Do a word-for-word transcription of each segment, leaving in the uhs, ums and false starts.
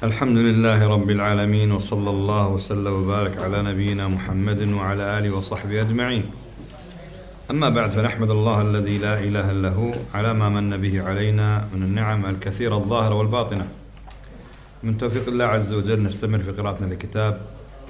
الحمد لله رب العالمين، وصلى الله وسلم وبارك على نبينا محمد وعلى آله وصحبه أجمعين. أما بعد، فنحمد الله الذي لا إله إلا هو على ما من به علينا من النعم الكثيرة الظاهرة والباطنة. من توفيق الله عز وجل نستمر في قراءتنا لكتاب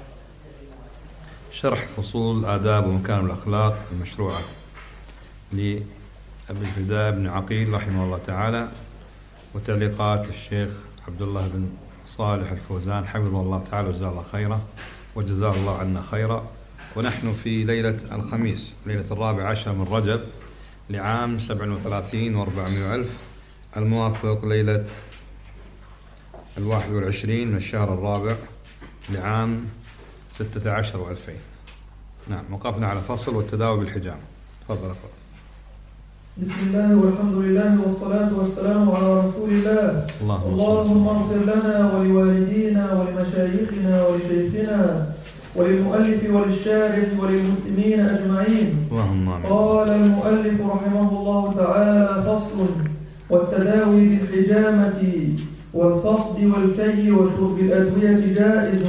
شرح فصول آداب ومكارم الأخلاق المشروعة لأبي الفداء بن عقيل رحمه الله تعالى، وتعليقات الشيخ عبد الله بن صالح الفوزان حفظه الله تعالى وجزاه الله خيرا وجزاه الله عنا خيرا. ونحن في ليلة الخميس، ليلة الرابع عشر من رجب لعام سبع وثلاثين وأربعمائة ألف، الموافق ليلة الواحد والعشرين من الشهر الرابع لعام ستة عشر وألفين. نعم، وقفنا على فصل والتداوي بالحجامة. تفضل أقرأ. بسم الله والحمد لله والصلاة والسلام على رسول الله. اللهم, اللهم اغفر لنا ولوالدينا ولمشايخنا ولشيخنا وللمؤلف وللشارح وللمسلمين أجمعين. اللهم آمين. قال المؤلف رحمه الله تعالى: فصل: والتداوي بالحجامة والفصد والكي وشرب الأدوية جائز،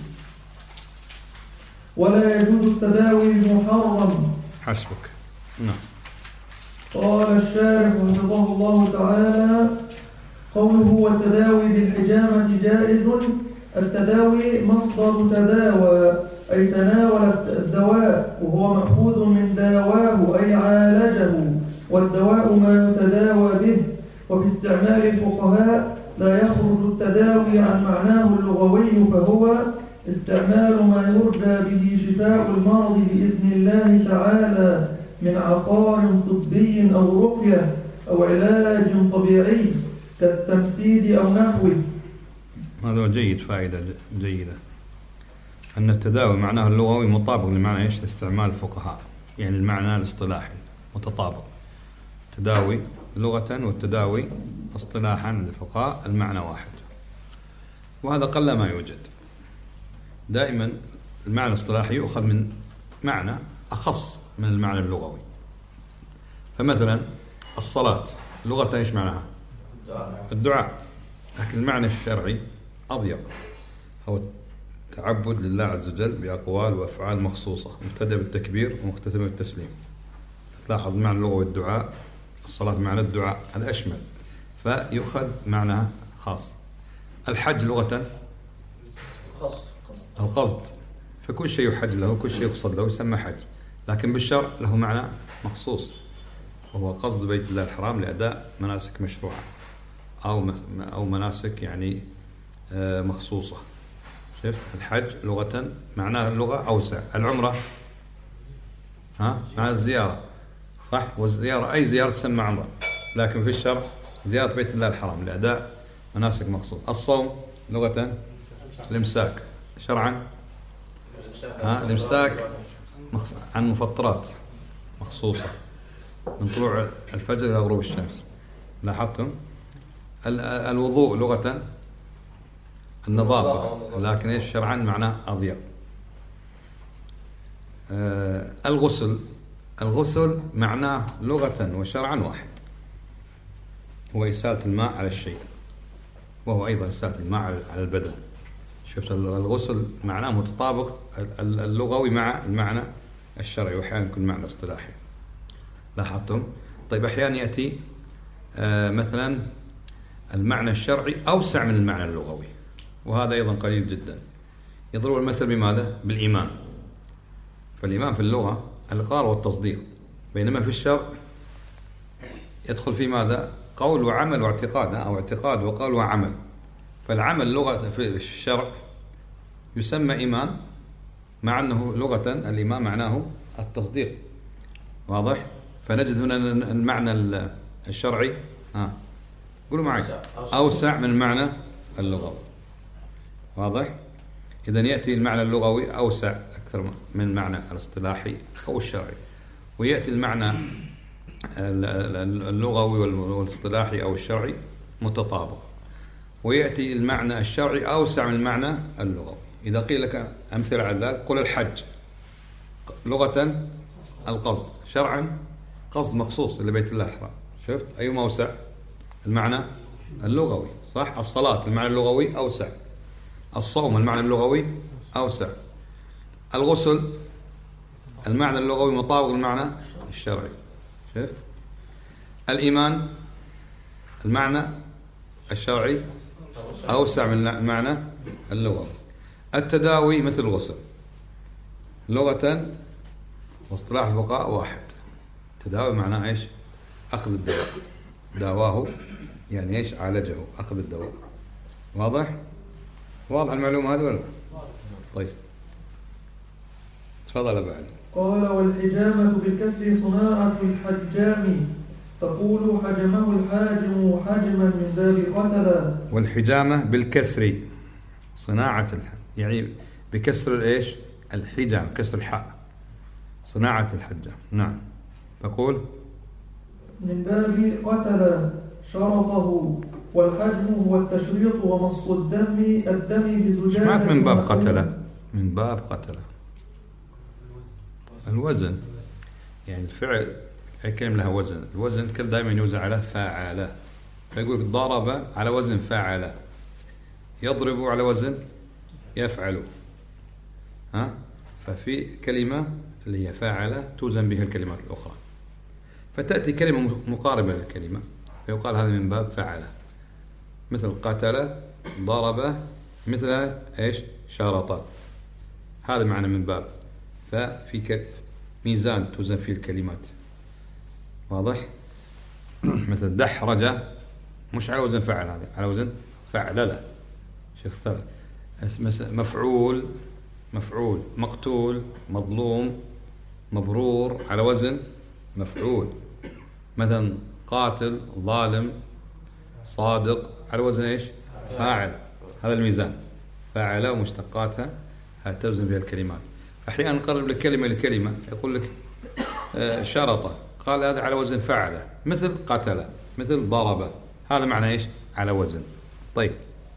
ولا يجوز التداوي بمحرم. حسبك. نعم. قال الشارح حفظه الله تعالى: قوله والتداوي بالحجامة جائز، التداوي مصدر تداوى أي تناول الدواء، وهو مأخوذ من داواه أي عالجه، والدواء ما يتداوى به. وفي استعمال الفقهاء لا يخرج التداوي عن معناه اللغوي، فهو استعمال ما يرجى به شفاء المرض بإذن الله تعالى من عقار طبي أو رقية أو علاج طبيعي كالتمسيد أو نحوه. هذا جيد، فائدة جيدة أن التداوي معناه اللغوي مطابق لمعنى إيش؟ استعمال الفقهاء، يعني المعنى الاصطلاحي متطابق. تداوي لغة والتداوي اصطلاحا للفقهاء المعنى واحد، وهذا قل ما يوجد. دائما المعنى الاصطلاحي يؤخذ من معنى أخص من المعنى اللغوي. فمثلا الصلاة لغة إيش معناها؟ الدعاء، لكن المعنى الشرعي أضيق، هو التعبد لله عز وجل بأقوال وأفعال مخصوصة، مبتدأ بالتكبير ومختتم بالتسليم. تلاحظ المعنى اللغوي الدعاء، الصلاة معنى الدعاء، هذا أشمل، فيؤخذ معنى خاص. الحج لغة القصد، فكل شيء يحج له، كل شيء يقصد له يسمى حج، لكن بالشرع له معنى مخصوص، وهو قصد بيت الله الحرام لأداء مناسك مشروعة أو أو مناسك يعني مخصوصة. شفت؟ الحج لغة معناها اللغة أوسع. العمرة ها مع الزيارة، صح؟ والزيارة أي زيارة تسمى عمرة، لكن في الشرع زيارة بيت الله الحرام لأداء مناسك مخصوص. الصوم لغة الإمساك، شرعا ها الإمساك عن مفطرات مخصوصة من طلوع الفجر إلى غروب الشمس. لاحظتم؟ الوضوء لغة النظافة، لكن إيش شرعا معناه أضيق. آه الغسل الغسل معناه لغة وشرعا واحد، هو إسالة الماء على الشيء، وهو أيضا إسالة الماء على البدن. شفت؟ الغسل معناه متطابق اللغوي مع المعنى الشرعي، وأحيانا يكون معنى اصطلاحي. لاحظتم؟ طيب أحيانا يأتي آه مثلا المعنى الشرعي أوسع من المعنى اللغوي، وهذا أيضا قليل جدا. يضرب المثل بماذا؟ بالإيمان. فالإيمان في اللغة الإقرار والتصديق، بينما في الشرع يدخل في ماذا؟ قول وعمل واعتقاد، أو اعتقاد وقول وعمل. فالعمل لغة في الشرع يسمى إيمان، مع أنه لغة الإيمان معناه التصديق. واضح؟ فنجد هنا المعنى الشرعي ها قولوا معي أوسع من المعنى اللغوي. واضح؟ إذن يأتي المعنى اللغوي أوسع أكثر من المعنى الاصطلاحي أو الشرعي، ويأتي المعنى اللغوي والاصطلاحي أو الشرعي متطابق، ويأتي المعنى الشرعي أوسع من المعنى اللغوي. إذا قيل لك أمثلة على ذلك، قل الحج لغة القصد، شرعا قصد مخصوص لبيت الله الحرام. شفت؟ أيهما أوسع؟ المعنى اللغوي، صح؟ الصلاة المعنى اللغوي أوسع، الصوم المعنى اللغوي أوسع، الغسل المعنى اللغوي مطابق للمعنى الشرعي. شوف، الإيمان المعنى الشرعي أوسع من المعنى اللغوي. التداوي مثل الغسل، لغة واصطلاح الفقهاء واحد. تداوي معناه إيش؟ أخذ الدواء، داواه يعني إيش؟ عالجه، أخذ الدواء. واضح؟ واضح المعلومة هذا ولا؟ طيب تفضل بعد. قال والحجامة بالكسر صناعة الحجام، تقول حجمه الحاجم حجما من باب قتل. والحجامة بالكسر صناعة الح... يعني بكسر الإيش؟ الحجام، كسر الحاء، صناعة الحجام. نعم. تقول من باب قتل شرطه، والحجم هو التشريط ومص الدم الدم بزجاجة. سمعت من باب قتل، من باب قتل الوزن، يعني الفعل أي كلمة لها وزن، الوزن كل دائما يوزن على فاعل، فيقول ضرب على وزن فاعل، يضرب على وزن يفعل. ها؟ ففي كلمة اللي هي فاعل توزن بها الكلمات الأخرى، فتأتي كلمة مقاربة للكلمة فيقال هذا من باب فاعل، مثل قتل، ضرب، مثل إيش؟ شارط. هذا معنى من باب. ففي ميزان توزن فيه الكلمات. واضح؟ مثل دحرج مش على وزن فعل، هذا على وزن فعل. لا شيخ اختلف. مفعول، مفعول، مقتول، مظلوم، مبرور على وزن مفعول. مثلا قاتل، ظالم، صادق على وزن ايش؟ فاعل. هذا الميزان، فاعل ومشتقاتها هتوزن بها الكلمات. أحيانا نقرب لك كلمة لكلمة، يقول لك شرطة، قال هذا على وزن فعل، مثل قتل، مثل ضرب، هذا معنى إيش؟ على وزن. طيب.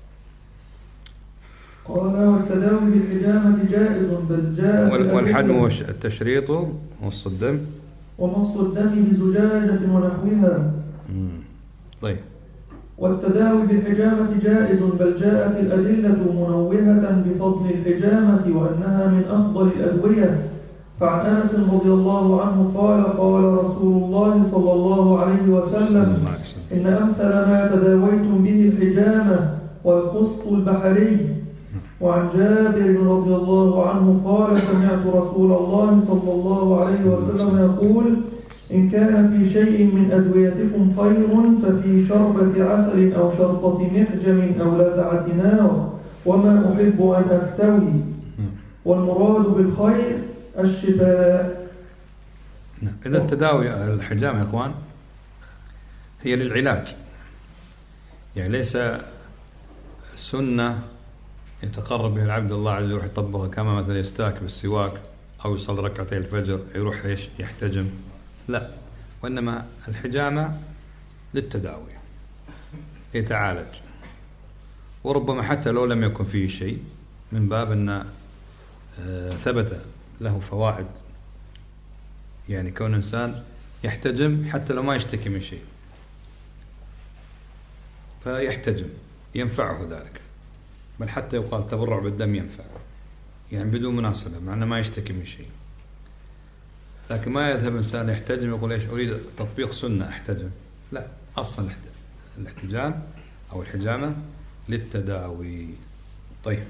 قال والتداوي بالحجامة جائز بل جاء والحجم والتشريط ومص الدم ومص الدم بزجاجة ونحوها. طيب. والتداوي بالحجامة جائز بل جاءت الأدلة منوهة بفضل الحجامة وأنها من أفضل الأدوية. فعن أنس رضي الله عنه قال قال رسول الله صلى الله عليه وسلم إن أمثل ما تداويتم به الحجامة والقسط البحري. وعن جابر رضي الله عنه قال سمعت رسول الله صلى الله عليه وسلم يقول إن كان في شيء من أدويتكم خير ففي شربة عسل أو شربة محجم أو لذعة نار، وما أحب أن أكتوي. والمراد بالخير الشفاء. إذا تداوي الحجامة يا إخوان هي للعلاج، يعني ليس سنة يتقرب بها العبد الله عز وجل يطبقها كما مثلا يستاك بالسواك أو يصلي ركعتي الفجر يروح إيش يحتجم، لا، وإنما الحجامة للتداوي، يتعالج، وربما حتى لو لم يكن فيه شيء من باب أن ثبت له فوائد، يعني كون إنسان يحتجم حتى لو ما يشتكي من شيء فيحتجم ينفعه ذلك، بل حتى يقال التبرع بالدم ينفع، يعني بدون مناسبة مع أنه ما يشتكي من شيء. لكن ما يذهب إنسان يحتجم يقول إيش أريد تطبيق سنة أحتجم، لا، أصلا الاحتجام أو الحجامة للتداوي. طيب.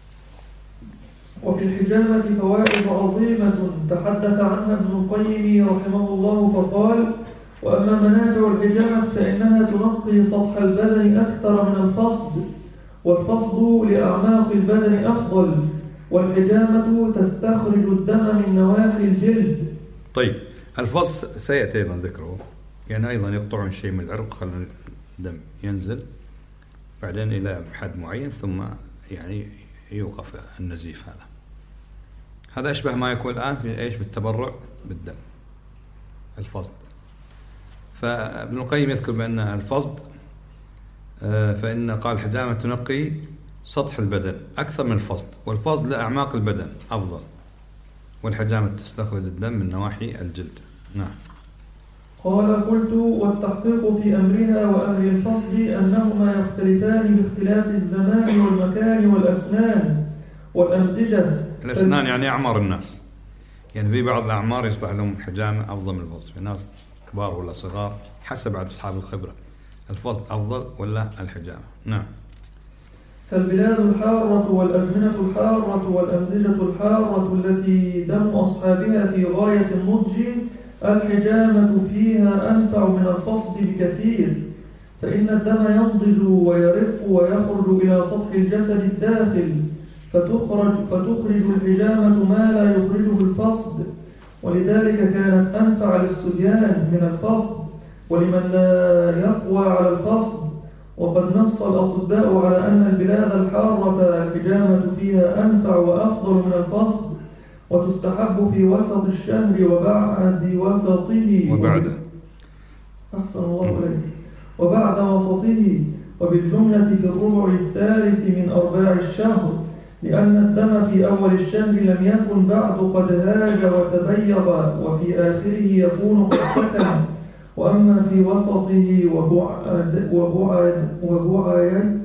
وفي الحجامة فوائد عظيمة تحدث عنها ابن القيم رحمه الله فقال وأما منافع الحجامة فإنها تنقي سطح البدن أكثر من الفصد، والفصد لأعماق البدن أفضل، والحجامة تستخرج الدم من نواحي الجلد. طيب، الفصد سيأتي أيضا ذكره، يعني أيضا يقطعون شيء من العرق خلى الدم ينزل بعدين إلى حد معين ثم يعني يوقف النزيف. هذا هذا أشبه ما يكون الآن في إيش بالتبرع بالدم، الفصد. فابن القيم يذكر بأن الفصد فإن قال الحجامة تنقي سطح البدن أكثر من الفصد، والفصد لأعماق البدن أفضل، والحجامة تستخرج الدم من نواحي الجلد. نعم. قال قلت والتحقيق في أمرها وأمر الفصل أنهما يختلفان باختلاف الزمان والمكان والأسنان والأمزجة. الأسنان يعني أعمار الناس، يعني في بعض الأعمار يصلح لهم الحجامة أفضل من الفصل، في ناس كبار ولا صغار حسب عدد أصحاب الخبرة، الفصل أفضل ولا الحجامة. نعم. فالبلاد الحارة والأزمنة الحارة والأمزجة الحارة التي دم أصحابها في غاية النضج الحجامة فيها أنفع من الفصل بكثير، فإن الدم ينضج ويرق ويخرج إلى سطح الجسد الداخل، فتخرج, فتخرج الحجامة ما لا يخرجه الفصل، ولذلك كانت أنفع للصبيان من الفصل ولمن لا يقوى على الفصل. وقد نص الأطباء على أن البلاد الحارة الحجامة فيها أنفع وأفضل من الفصل، وتستحب في وسط الشهر وبعد وسطه وبعد أحسن الله عليك وبعد وسطه، وبالجملة في الربع الثالث من أرباع الشهر، لأن الدم في أول الشهر لم يكن بعد قد هاج وتبيض، وفي آخره يكون قد سكن، وأما في وسطه وبعد وبعد وبعد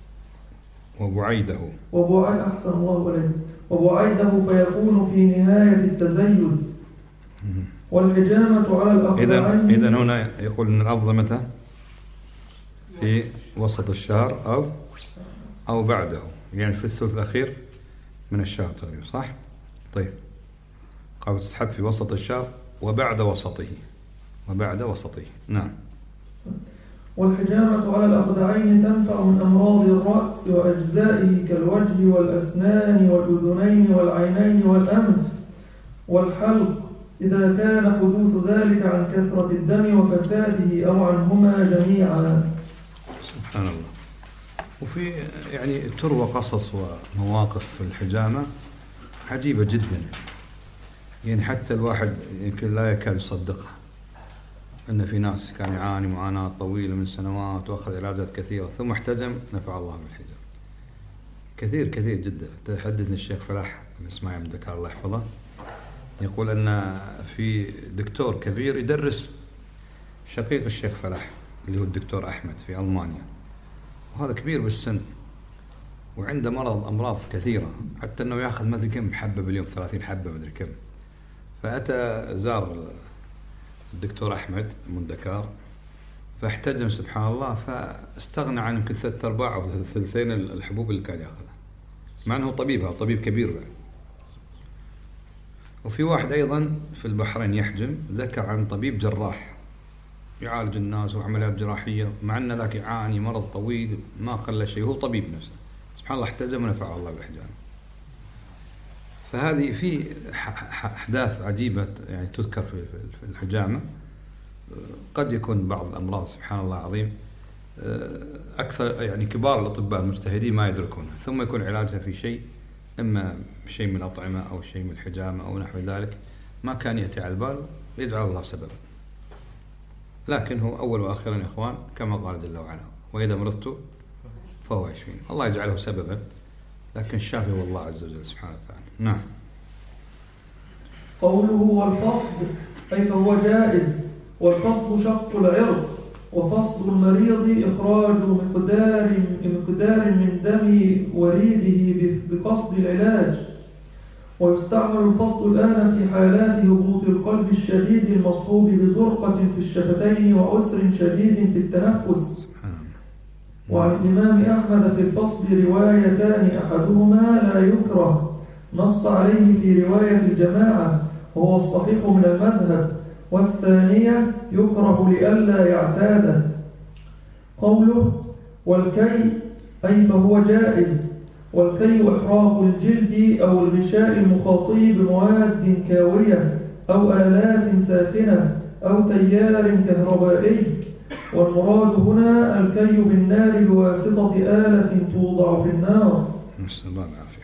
وبعيده وبعد أحسن الله عليك وبعيده فيكون في نهاية التزيد. والحجامة على الأقدعين. إذا هنا يقول أن الأفضل متى؟ في وسط الشهر أو أو بعده، يعني في الثلث الأخير من الشهر تقريبا، صح؟ طيب، قال تستحب في وسط الشهر وبعد وسطه وبعد وسطه. نعم. والحجامة على الأقدعين تنفع من أمراض الرأس وأجزائه كالوجه والأسنان والأذنين والعينين والأنف والحلق، إذا كان حدوث ذلك عن كثرة الدم وفساده أو عنهما جميعا. سبحان الله. وفي يعني تروى قصص ومواقف في الحجامة عجيبة جدا، يعني حتى الواحد يمكن لا يكاد يصدقها، أن في ناس كان يعاني معاناة طويلة من سنوات وأخذ علاجات كثيرة ثم احتجم، نفع الله بالحجام. كثير كثير جدا. تحدثني الشيخ فلاح بن إسماعيل بن دكار الله يحفظه، يقول أن في دكتور كبير يدرس شقيق الشيخ فلاح اللي هو الدكتور أحمد في ألمانيا، وهذا كبير بالسن وعنده مرض أمراض كثيرة، حتى أنه يأخذ مثل كم حبة باليوم، ثلاثين حبة مدري كم. فأتى زار الدكتور أحمد من دكار فاحتجم سبحان الله، فاستغنى عن يمكن ثلاثة أرباع أو ثلثين الحبوب اللي كان يأخذها، مع أنه طبيبها طبيب كبير بعد. وفي واحد أيضا في البحرين يحجم، ذكر عن طبيب جراح يعالج الناس وعمليات جراحية، مع أن ذاك يعاني مرض طويل ما خلى شيء، هو طبيب نفسه سبحان الله، احتجم ونفع الله بالحجام. فهذه في أحداث عجيبة يعني تذكر في الحجامة. قد يكون بعض الأمراض سبحان الله العظيم أكثر يعني كبار الأطباء المجتهدين ما يدركونها، ثم يكون علاجها في شيء، إما شيء من الأطعمة أو شيء من الحجامة أو نحو ذلك ما كان يأتي على البال، يجعل الله سببا. لكن هو أول وآخرا يا إخوان كما قال جل وعلا: وإذا مرضت فهو يشفين. الله يجعله سببا، لكن الشافي هو الله عز وجل سبحانه وتعالى. نعم. قوله والفصل أي فهو جائز، والفصل شق العرق، وفصل المريض إخراج مقدار مقدار من دم وريده بقصد العلاج. ويستعمل الفصل الآن في حالات هبوط القلب الشديد المصحوب بزرقة في الشفتين وعسر شديد في التنفس. وعن الإمام أحمد في الفصل روايتان، أحدهما لا يكره، نص عليه في رواية الجماعة وهو الصحيح من المذهب، والثانية يكره لئلا يعتاده. قوله والكي أي فهو جائز، والكي إحراق الجلد أو الغشاء المخاطي بمواد كاوية أو آلات ساخنة أو تيار كهربائي، والمراد هنا الكي بالنار بواسطة آلة توضع في النار. نسأل الله العافية.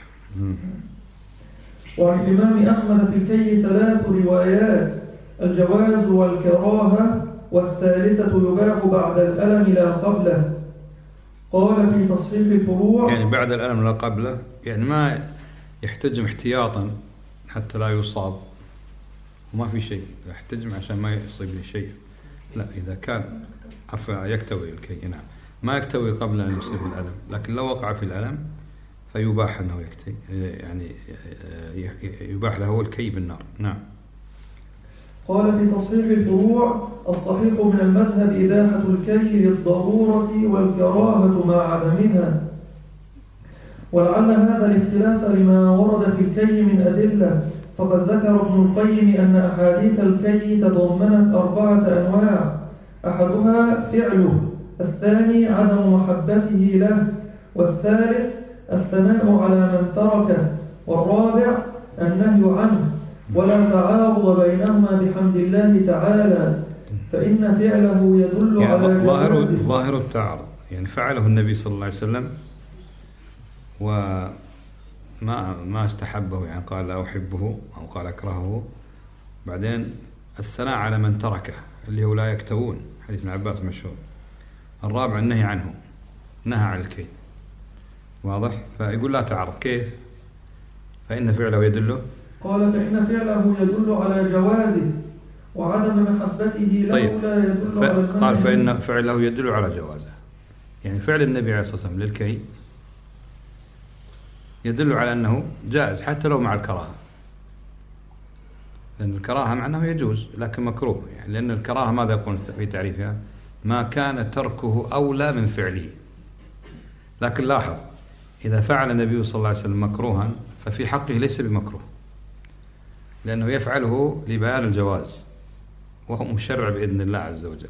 وعن الإمام أحمد في الكي ثلاث روايات: الجواز والكراهة، والثالثة يباح بعد الألم لا قبله. قال في تصحيح الفروع يعني بعد الألم لا قبله، يعني ما يحتجم احتياطا حتى لا يصاب وما في شيء، يحتجم عشان ما يصيب له شيء، لا إذا كان عفوا يكتوي الكي، نعم ما يكتوي قبل أن يصيب الألم، لكن لو وقع في الألم فيباح أنه يكتي، يعني يباح له الكي بالنار. نعم. قال في تصحيح الفروع: الصحيح من المذهب إباحة الكي للضرورة والكراهة مع عدمها، ولعل هذا الاختلاف لما ورد في الكي من أدلة، فقد ذكر ابن القيم أن أحاديث الكي تضمنت أربعة أنواع: أحدها فعله، الثاني عدم محبته له، والثالث الثناء على من تركه، والرابع النهي عنه، ولا تعارض بينهما بحمد الله تعالى، فإن فعله يدل يعني على ظاهر ظاهر التعارض، يعني فعله النبي صلى الله عليه وسلم وما ما استحبه، يعني قال لا أحبه أو قال أكرهه. بعدين الثناء على من تركه اللي هو لا يكتوون، حديث ابن عباس مشهور. الرابع النهي عنه، نهى عن الكي، واضح؟ فيقول لا تعارض. كيف؟ فإن فعله يدل، قال فإن فعله يدل على جوازه، وعدم محبته له طيب. لا يدل ف... على قال فإن فعله يدل على جوازه، يعني فعل النبي عليه الصلاة والسلام للكي يدل على أنه جائز حتى لو مع الكراهة، لأن الكراهة معناه يجوز لكن مكروه، يعني لأن الكراهة ماذا يقول في تعريفها؟ ما كان تركه أولى من فعله. لكن لاحظ، إذا فعل النبي صلى الله عليه وسلم مكروها ففي حقه ليس بمكروه، لأنه يفعله لبيان الجواز وهو مشرع بإذن الله عز وجل.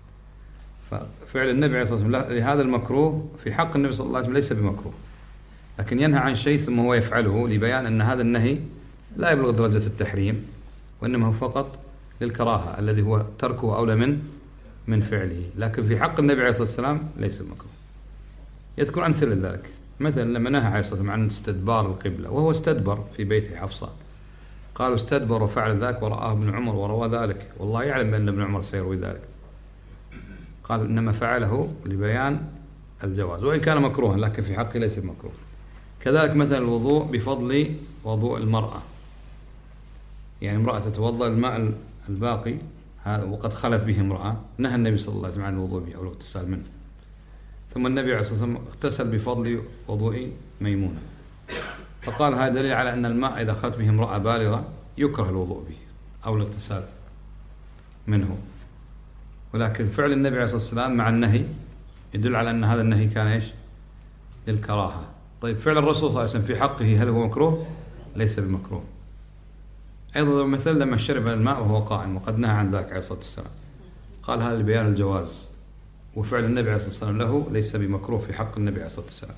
ففعل النبي عليه الصلاة والسلام لهذا المكروه في حق النبي صلى الله عليه وسلم ليس بمكروه، لكن ينهى عن شيء ثم هو يفعله لبيان أن هذا النهي لا يبلغ درجة التحريم، وإنما هو فقط للكراهة الذي هو تركه أولى من من فعله، لكن في حق النبي عليه الصلاة والسلام ليس مكروه. يذكر أمثلة لذلك، مثلا لما نهى عليه الصلاة والسلام عن استدبار القبلة وهو استدبر في بيته حفصة، قالوا استدبر وفعل ذلك ورآه ابن عمر وروى ذلك، والله يعلم بأن ابن عمر سيروي ذلك. قال إنما فعله لبيان الجواز وإن كان مكروها، لكن في حقه ليس مكروه. كذلك مثلا الوضوء بفضل وضوء المرأة، يعني امرأة تتوضأ الماء الباقي وقد خلت به امرأة، نهى النبي صلى الله عليه وسلم عن الوضوء به أو الاغتسال منه، ثم النبي عليه الصلاة والسلام اغتسل بفضل وضوء ميمونة، فقال هذا دليل على أن الماء إذا خلت به امرأة بالغة يكره الوضوء به أو الاغتسال منه. ولكن فعل النبي عليه الصلاة والسلام مع النهي يدل على أن هذا النهي كان إيش؟ للكراهة. طيب فعل الرسول صلى الله عليه وسلم في حقه هل هو مكروه؟ ليس بمكروه. أيضا مثل لما شرب الماء وهو قائم وقد نهى عن ذلك عليه الصلاة والسلام، قال هذا لبيان الجواز، وفعل النبي عليه الصلاة والسلام له ليس بمكروه في حق النبي عليه الصلاة والسلام.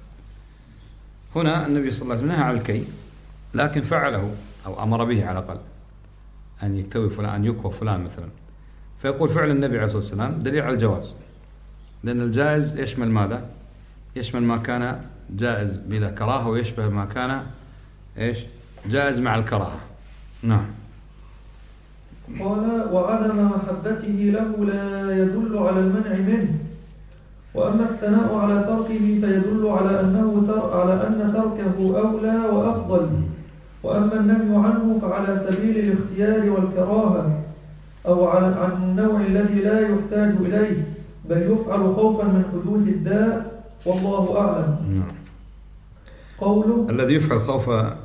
هنا النبي صلى الله عليه وسلم نهى عن الكي، لكن فعله أو أمر به على الأقل، أن يكتوي فلان، أن يكوى فلان مثلا، فيقول فعل النبي عليه الصلاة والسلام دليل على الجواز، لأن الجائز يشمل ماذا؟ يشمل ما كان جائز بلا كراهة، ويشبه ما كان إيش؟ جائز مع الكراهة. نعم. قال وعدم محبته له لا يدل على المنع منه، وأما الثناء على تركه فيدل على أنه تر... على أن تركه أولى وأفضل، وأما النهي عنه فعلى سبيل الاختيار والكراهة، أو على عن النوع الذي لا يحتاج إليه، بل يفعل خوفا من حدوث الداء، والله أعلم. نعم. قوله الذي يفعل خوفا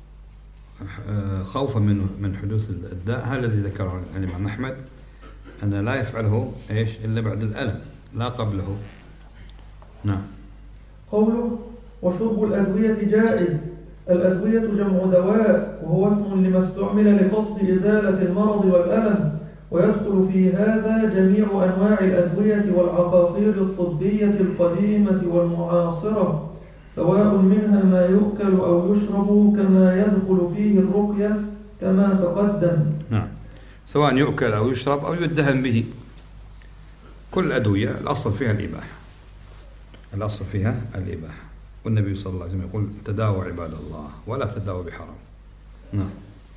خوفا من من حدوث الداء، هذا الذي ذكره الإمام أحمد، أن لا يفعله إيش إلا بعد الألم لا قبله. نعم. قوله وشرب الأدوية جائز. الأدوية جمع دواء، وهو اسم لما استعمل لقصد إزالة المرض والألم، ويدخل في هذا جميع أنواع الأدوية والعقاقير الطبية القديمة والمعاصرة، سواء منها ما يؤكل أو يشرب، كما يدخل فيه الرقية كما تقدم. نعم، سواء يؤكل أو يشرب أو يدهن به، كل أدوية الأصل فيها الإباحة، الأصل فيها الإباحة، والنبي صلى الله عليه وسلم يقول تداووا عباد الله ولا تداووا بحرام. نعم.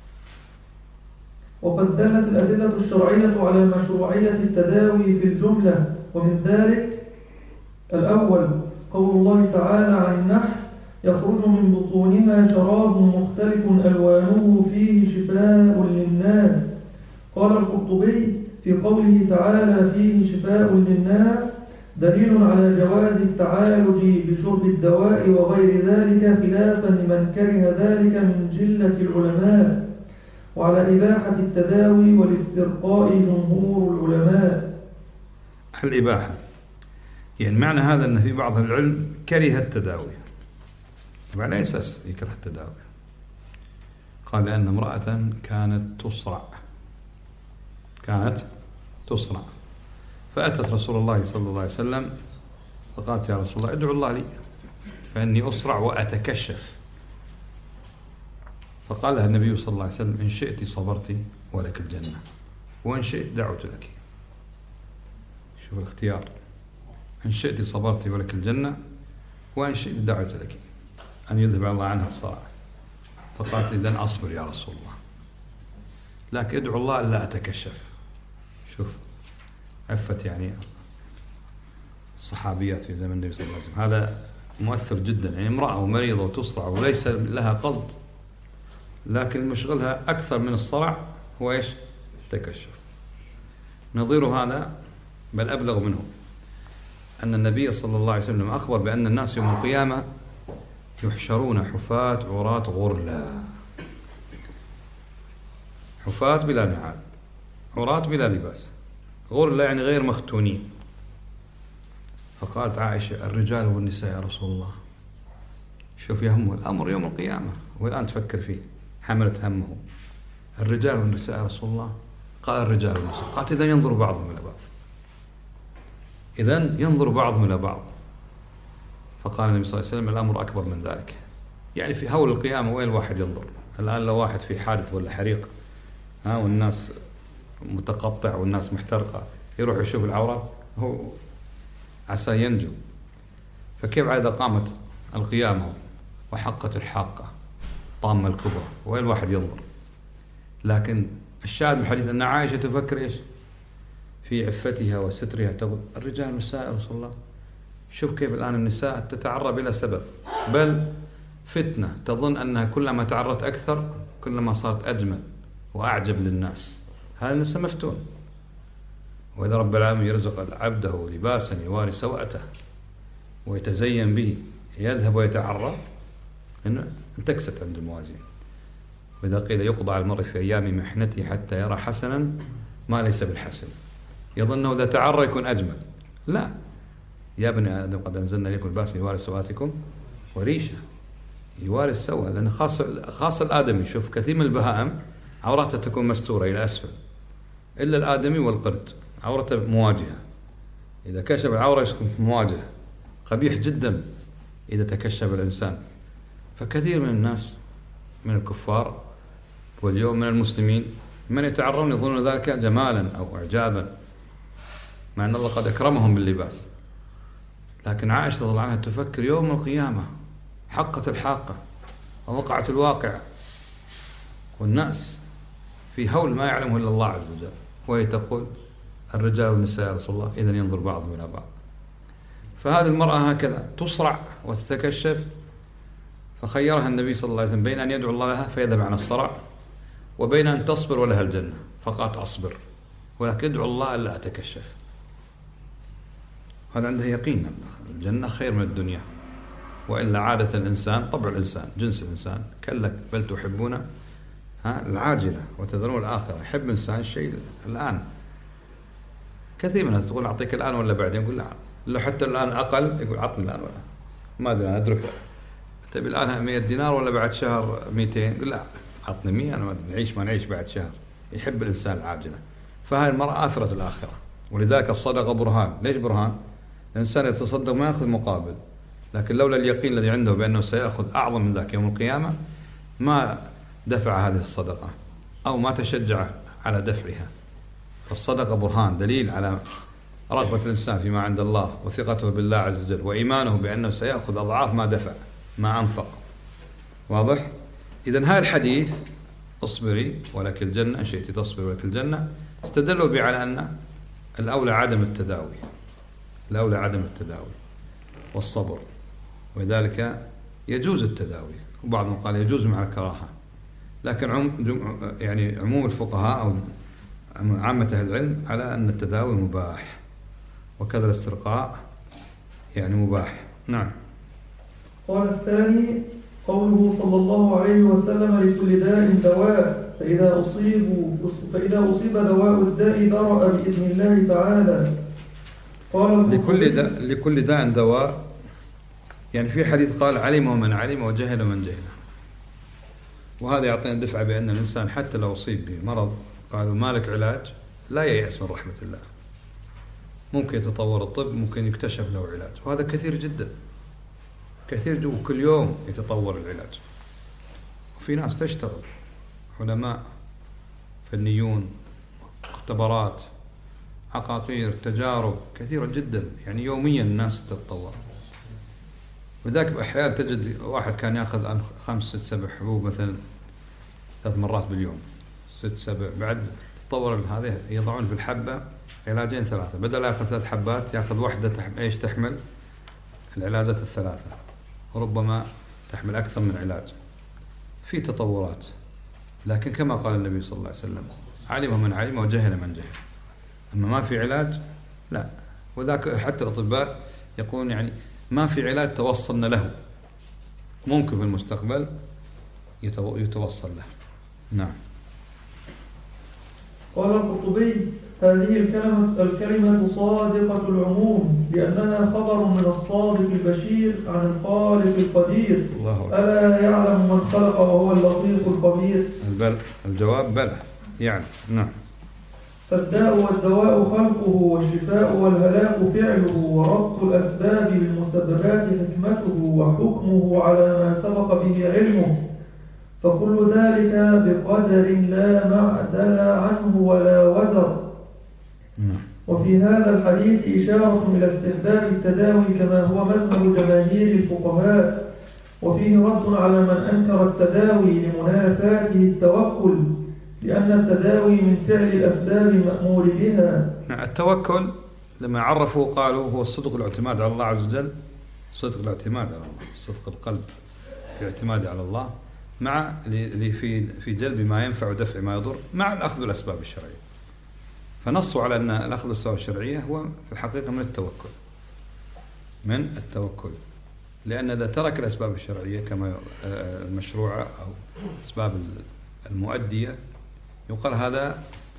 وقد دلت الأدلة الشرعية على مشروعية التداوي في الجملة، ومن ذلك الأول قول الله تعالى عن النحل يخرج من بطونها شراب مختلف ألوانه فيه شفاء للناس. قال القرطبي في قوله تعالى تعالى فيه شفاء للناس دليل على جواز التعالج بشرب الدواء وغير ذلك، خلافا لمن كره ذلك من جلة العلماء، وعلى إباحة التداوي والاسترقاء جمهور العلماء. الإباحة يعني معنى هذا أن في بعض العلم كره التداوي، وعلى أساس يكره التداوي؟ قال لأن امرأة كانت تصرع كانت تصرع فأتت رسول الله صلى الله عليه وسلم فقالت: يا رسول الله ادعو الله لي فإني أصرع وأتكشف. فقال لها النبي صلى الله عليه وسلم: إن شئت صبرت ولك الجنة، وإن شئت دعوت لك. شوف الاختيار: إن شئت صبرت ولك الجنة، وإن شئت دعوت لك أن يذهب الله عنها الصرع. فقالت: إذن أصبر يا رسول الله، لكن ادعو الله ألا أتكشف. شوف عفت يعني الصحابيات في زمن النبي صلى الله عليه وسلم، هذا مؤثر جدا. يعني امرأة مريضة وتصرع وليس لها قصد، لكن مشغلها أكثر من الصرع هو إيش؟ التكشف. نظير هذا بل أبلغ منه أن النبي صلى الله عليه وسلم أخبر بأن الناس يوم القيامة يحشرون حفاة عراة غرلا، حفاة بلا نعال، عراة بلا لباس، غرلا يعني غير مختونين. فقالت عائشة: الرجال والنساء يا رسول الله. شوف يهمه الأمر يوم القيامة والآن تفكر فيه، حملت همه. الرجال والنساء يا رسول الله. قال: الرجال والنساء. قالت: إذن ينظر بعضهم إلى بعض، إذن ينظر بعضهم إلى بعض. فقال النبي صلى الله عليه وسلم: الأمر أكبر من ذلك. يعني في هول القيامة وين الواحد ينظر؟ الآن لو واحد في حادث ولا حريق ها والناس متقطع والناس محترقة، يروح يشوف العورات؟ هو عسى ينجو. فكيف إذا قامت القيامة وحقت الحاقة طامة الكبرى، وين الواحد ينظر؟ لكن الشاهد من الحديث أن عائشة تفكر إيش؟ في عفتها وسترها، تقول: الرجال والنساء يا رسول الله. شوف كيف الآن النساء تتعرى بلا سبب، بل فتنة، تظن أنها كلما تعرت أكثر كلما صارت أجمل وأعجب للناس. هذا النساء مفتون. وإذا رب العالمين يرزق عبده لباسا يواري سوءته ويتزين به، يذهب ويتعرى، إنه انتكست عند الموازين. وإذا قيل يقضى على المرء في أيام محنته حتى يرى حسنا ما ليس بالحسن، يظن إذا تعرى يكون أجمل. لا، يا بني آدم قد أنزلنا إليكم لباسا يواري سوءاتكم وريشة، يواري السوء، لأن خاص خاص الآدمي. شوف كثير من البهائم عوراتها تكون مستورة إلى أسفل، إلا الآدمي والقرد عورته مواجهة. إذا كشف العورة يكون مواجهة، قبيح جدا إذا تكشف الإنسان. فكثير من الناس من الكفار واليوم من المسلمين من يتعرون يظنون ذلك جمالا أو إعجابا، مع أن الله قد أكرمهم باللباس. لكن عائشة رضي الله عنها تفكر يوم القيامة حقت الحاقة ووقعت الواقعة، والناس في هول ما يعلمه إلا الله عز وجل، وهي تقول: الرجال والنساء يا رسول الله، إذن ينظر بعضهم إلى بعض. فهذه المرأة هكذا تصرع وتتكشف، فخيرها النبي صلى الله عليه وسلم بين أن يدعو الله لها فيذهب عن الصرع، وبين أن تصبر ولها الجنة. فقالت: أصبر، ولكن ادعو الله ألا أتكشف. هذا عنده يقين الجنة خير من الدنيا، وإلا عادة الإنسان، طبع الإنسان، جنس الإنسان، كلا بل تحبون ها العاجلة وتذرون الآخرة. يحب الإنسان الشيء الآن. كثير من الناس تقول: أعطيك الآن ولا بعدين؟ يقول: لا، لو حتى الآن أقل يقول: أعطني الآن ولا ما أدري، أنا أدرك. تبي الآن مئة دينار ولا بعد شهر مئتين؟ يقول: لا، أعطني مئة، أنا ما أدري، نعيش ما نعيش بعد شهر. يحب الإنسان العاجلة. فهذه المرأة آثرت الآخرة، ولذلك الصدقة برهان. ليش برهان؟ الإنسان يتصدق ما يأخذ مقابل، لكن لولا اليقين الذي عنده بأنه سيأخذ أعظم من ذاك يوم القيامة ما دفع هذه الصدقة أو ما تشجع على دفعها. فالصدقة برهان، دليل على رغبة الإنسان فيما عند الله وثقته بالله عز وجل وإيمانه بأنه سيأخذ أضعاف ما دفع ما أنفق. واضح؟ إذن هذا الحديث: اصبري ولك الجنة، إن شئت تصبر ولك الجنة، استدلوا به على أن الأولى عدم التداوي، الأولى عدم التداوي والصبر، ولذلك يجوز التداوي، وبعضهم قال يجوز مع الكراهة. لكن عم يعني عموم الفقهاء أو عامة أهل العلم على أن التداوي مباح، وكذا الاسترقاء يعني مباح. نعم. قال الثاني قوله صلى الله عليه وسلم لكل داء دواء، فإذا أصيب فإذا أصيب دواء الداء برأ بإذن الله تعالى. قال لكل داء لكل داء دواء، يعني في حديث قال علمه من علم وجهل من جهل، وهذا يعطينا دفعة بأن الإنسان حتى لو أصيب بمرض قالوا ما لك علاج لا ييأس من رحمة الله، ممكن يتطور الطب، ممكن يكتشف له علاج، وهذا كثير جدا كثير، وكل يوم يتطور العلاج. وفي ناس تشتغل، علماء فنيون، اختبارات، عقاقير، تجارب كثيرة جدا، يعني يوميا الناس تتطور. وذاك بأحيان تجد واحد كان يأخذ خمس ست سبع حبوب مثلا ثلاث مرات باليوم، ست سبع، بعد تطور هذه يضعون في الحبة علاجين ثلاثة، بدل يأخذ ثلاث حبات يأخذ واحدة ايش تحمل العلاجات الثلاثة، وربما تحمل أكثر من علاج. في تطورات، لكن كما قال النبي صلى الله عليه وسلم علم من علم وجهل من جهل، أما ما في علاج لا. وذاك حتى الأطباء يقولون يعني ما في علاج توصلنا له، ممكن في المستقبل يتوصل له. نعم. قال القرطبي هذه الكلمة, الكلمة صادقة العموم، لأنها خبر من الصادق البشير عن الخالق القدير. ألا يعلم من خلق وهو اللطيف الخبير. البل الجواب بلى يعني. نعم. فالداء والدواء خلقه، والشفاء والهلاك فعله، وربط الأسباب بالمسببات حكمته، وحكمه على ما سبق به علمه، فكل ذلك بقدر لا معدل عنه ولا وزر. وفي هذا الحديث إشارة إلى استحباب التداوي كما هو مذهب جماهير الفقهاء، وفيه رد على من أنكر التداوي لمنافاته التوكل، لأن التداوي من فعل الأسباب المأمور بها. التوكل لما عرفوا قالوا هو الصدق الاعتماد على الله عز وجل، صدق الاعتماد على الله، صدق القلب في الاعتماد على الله، مع في في جلب ما ينفع ودفع ما يضر، مع الأخذ بالأسباب الشرعية. فنصوا على أن الأخذ بالأسباب الشرعية هو في الحقيقة من التوكل، من التوكل، لأن إذا ترك الأسباب الشرعية كما المشروعة أو أسباب المؤدية يقال هذا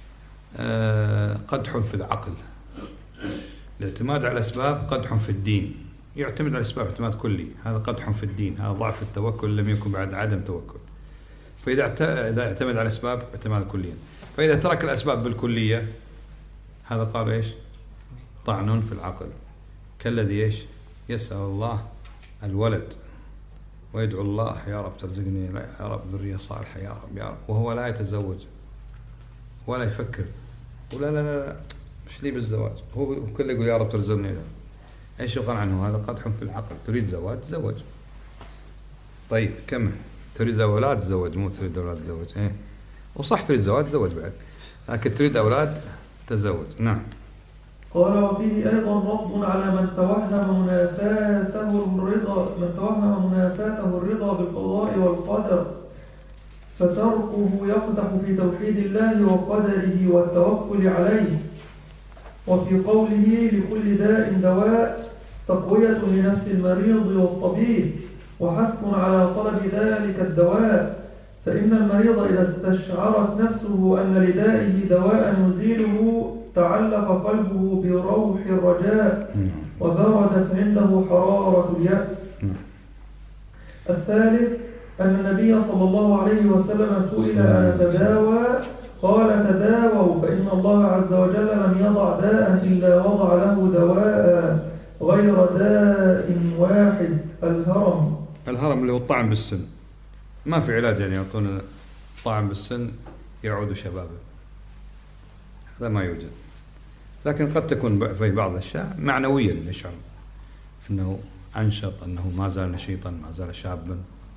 قدح في العقل. الاعتماد على الأسباب قدح في الدين، يعتمد على الأسباب اعتماد كلي، هذا قدح في الدين، هذا ضعف التوكل، لم يكن بعد عدم توكل. فإذا إذا اعتمد على الأسباب اعتماد كليا، فإذا ترك الأسباب بالكلية هذا قال إيش؟ طعن في العقل، كالذي إيش؟ يسأل الله الولد ويدعو الله يا رب ترزقني يا رب ذرية صالحة يا رب يا رب، وهو لا يتزوج ولا يفكر، ولا لا لا لا مش لي بالزواج، هو كله يقول يا رب ترزقني. ايش يقال عنه؟ هذا قدح في العقل. تريد زواج تزوج، طيب كمل. تريد اولاد تزوج، مو تريد اولاد تزوج. ايه وصح تريد زواج تزوج بعد، لكن تريد اولاد تزوج. نعم. قال وفيه ايضا رد على من توهم منافاته الرضا من توهم منافاته الرضا بالقضاء والقدر، فتركه يقدح في توحيد الله وقدره والتوكل عليه. وفي قوله لكل داء دواء تقوية لنفس المريض والطبيب، وحث على طلب ذلك الدواء، فإن المريض إذا استشعرت نفسه أن لدائه دواء يزيله تعلق قلبه بروح الرجاء، وبردت عنده حرارة اليأس. الثالث أن النبي صلى الله عليه وسلم سئل أن تداوى، قال تداووا، فإن الله عز وجل لم يضع داء إلا وضع له دواء غير داء واحد، الهرم. الهرم اللي هو الطعن بالسن، ما في علاج يعني يعطون طعن بالسن يعود شبابه، هذا ما يوجد. لكن قد تكون في بعض الأشياء معنويا يشعر أنه أنشط، أنه ما زال نشيطا، ما زال شابا.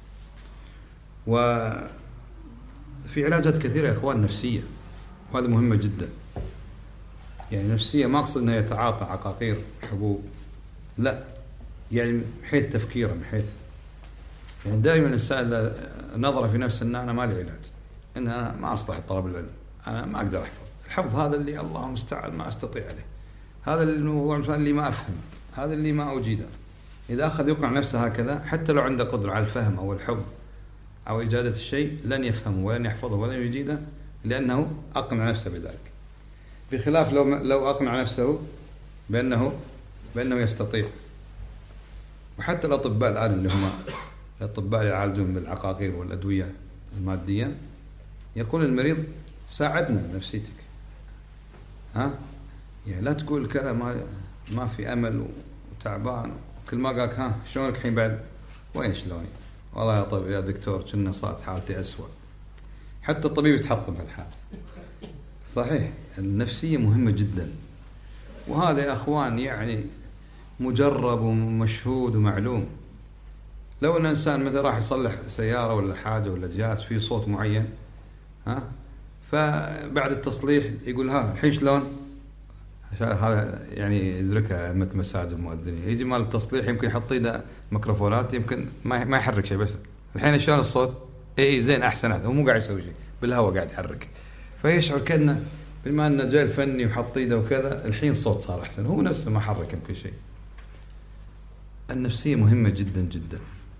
وفي علاجات كثيرة يا إخوان نفسية، وهذا مهمة جدا. يعني نفسية ما أقصد أنه يتعاطى عقاقير حبوب، لا، يعني من حيث تفكيره، من حيث يعني دائما الإنسان نظر في نفسه أن أنا ما لي علاج، أن أنا ما أصلح طلب العلم، أنا ما أقدر أحفظ الحفظ هذا اللي الله المستعان ما أستطيع عليه، هذا الموضوع اللي ما أفهم، هذا اللي ما أجيده. إذا أخذ يقنع نفسه هكذا حتى لو عنده قدرة على الفهم أو الحفظ أو إجادة الشيء لن يفهمه ولن يحفظه ولن يجيده، لأنه أقنع نفسه بذلك. بخلاف لو لو أقنع نفسه بأنه بأنه يستطيع. وحتى الأطباء الآن اللي هم الأطباء اللي يعالجون بالعقاقير والأدوية المادية يقول المريض ساعدنا بنفسيتك، ها يعني لا تقول كذا ما ما في أمل وتعبان، كل ما قالك ها شلونك الحين بعد، وين شلوني والله يا طبيب يا دكتور كنا صارت حالتي أسوأ. حتى الطبيب يتحطم هالحال. صحيح النفسية مهمة جدا، وهذا يا أخوان يعني مجرب ومشهود ومعلوم. لو أن إنسان مثلا راح يصلح سيارة ولا حاجة ولا جهاز فيه صوت معين، ها فبعد التصليح يقول ها الحين شلون، هذا يعني يدركها مثل مساجد المؤذنين، يجي مال التصليح يمكن يحط ايده ميكروفونات يمكن ما ما يحرك شيء، بس الحين شلون الصوت، اي زين احسن احسن، هو مو قاعد يسوي شيء بالهواء قاعد يحرك، فيشعر كأنه بما انه جاي الفني وحط ايده وكذا الحين صوت صار احسن، هو نفسه ما حرك يمكن شيء. النفسية مهمة جدا جدا،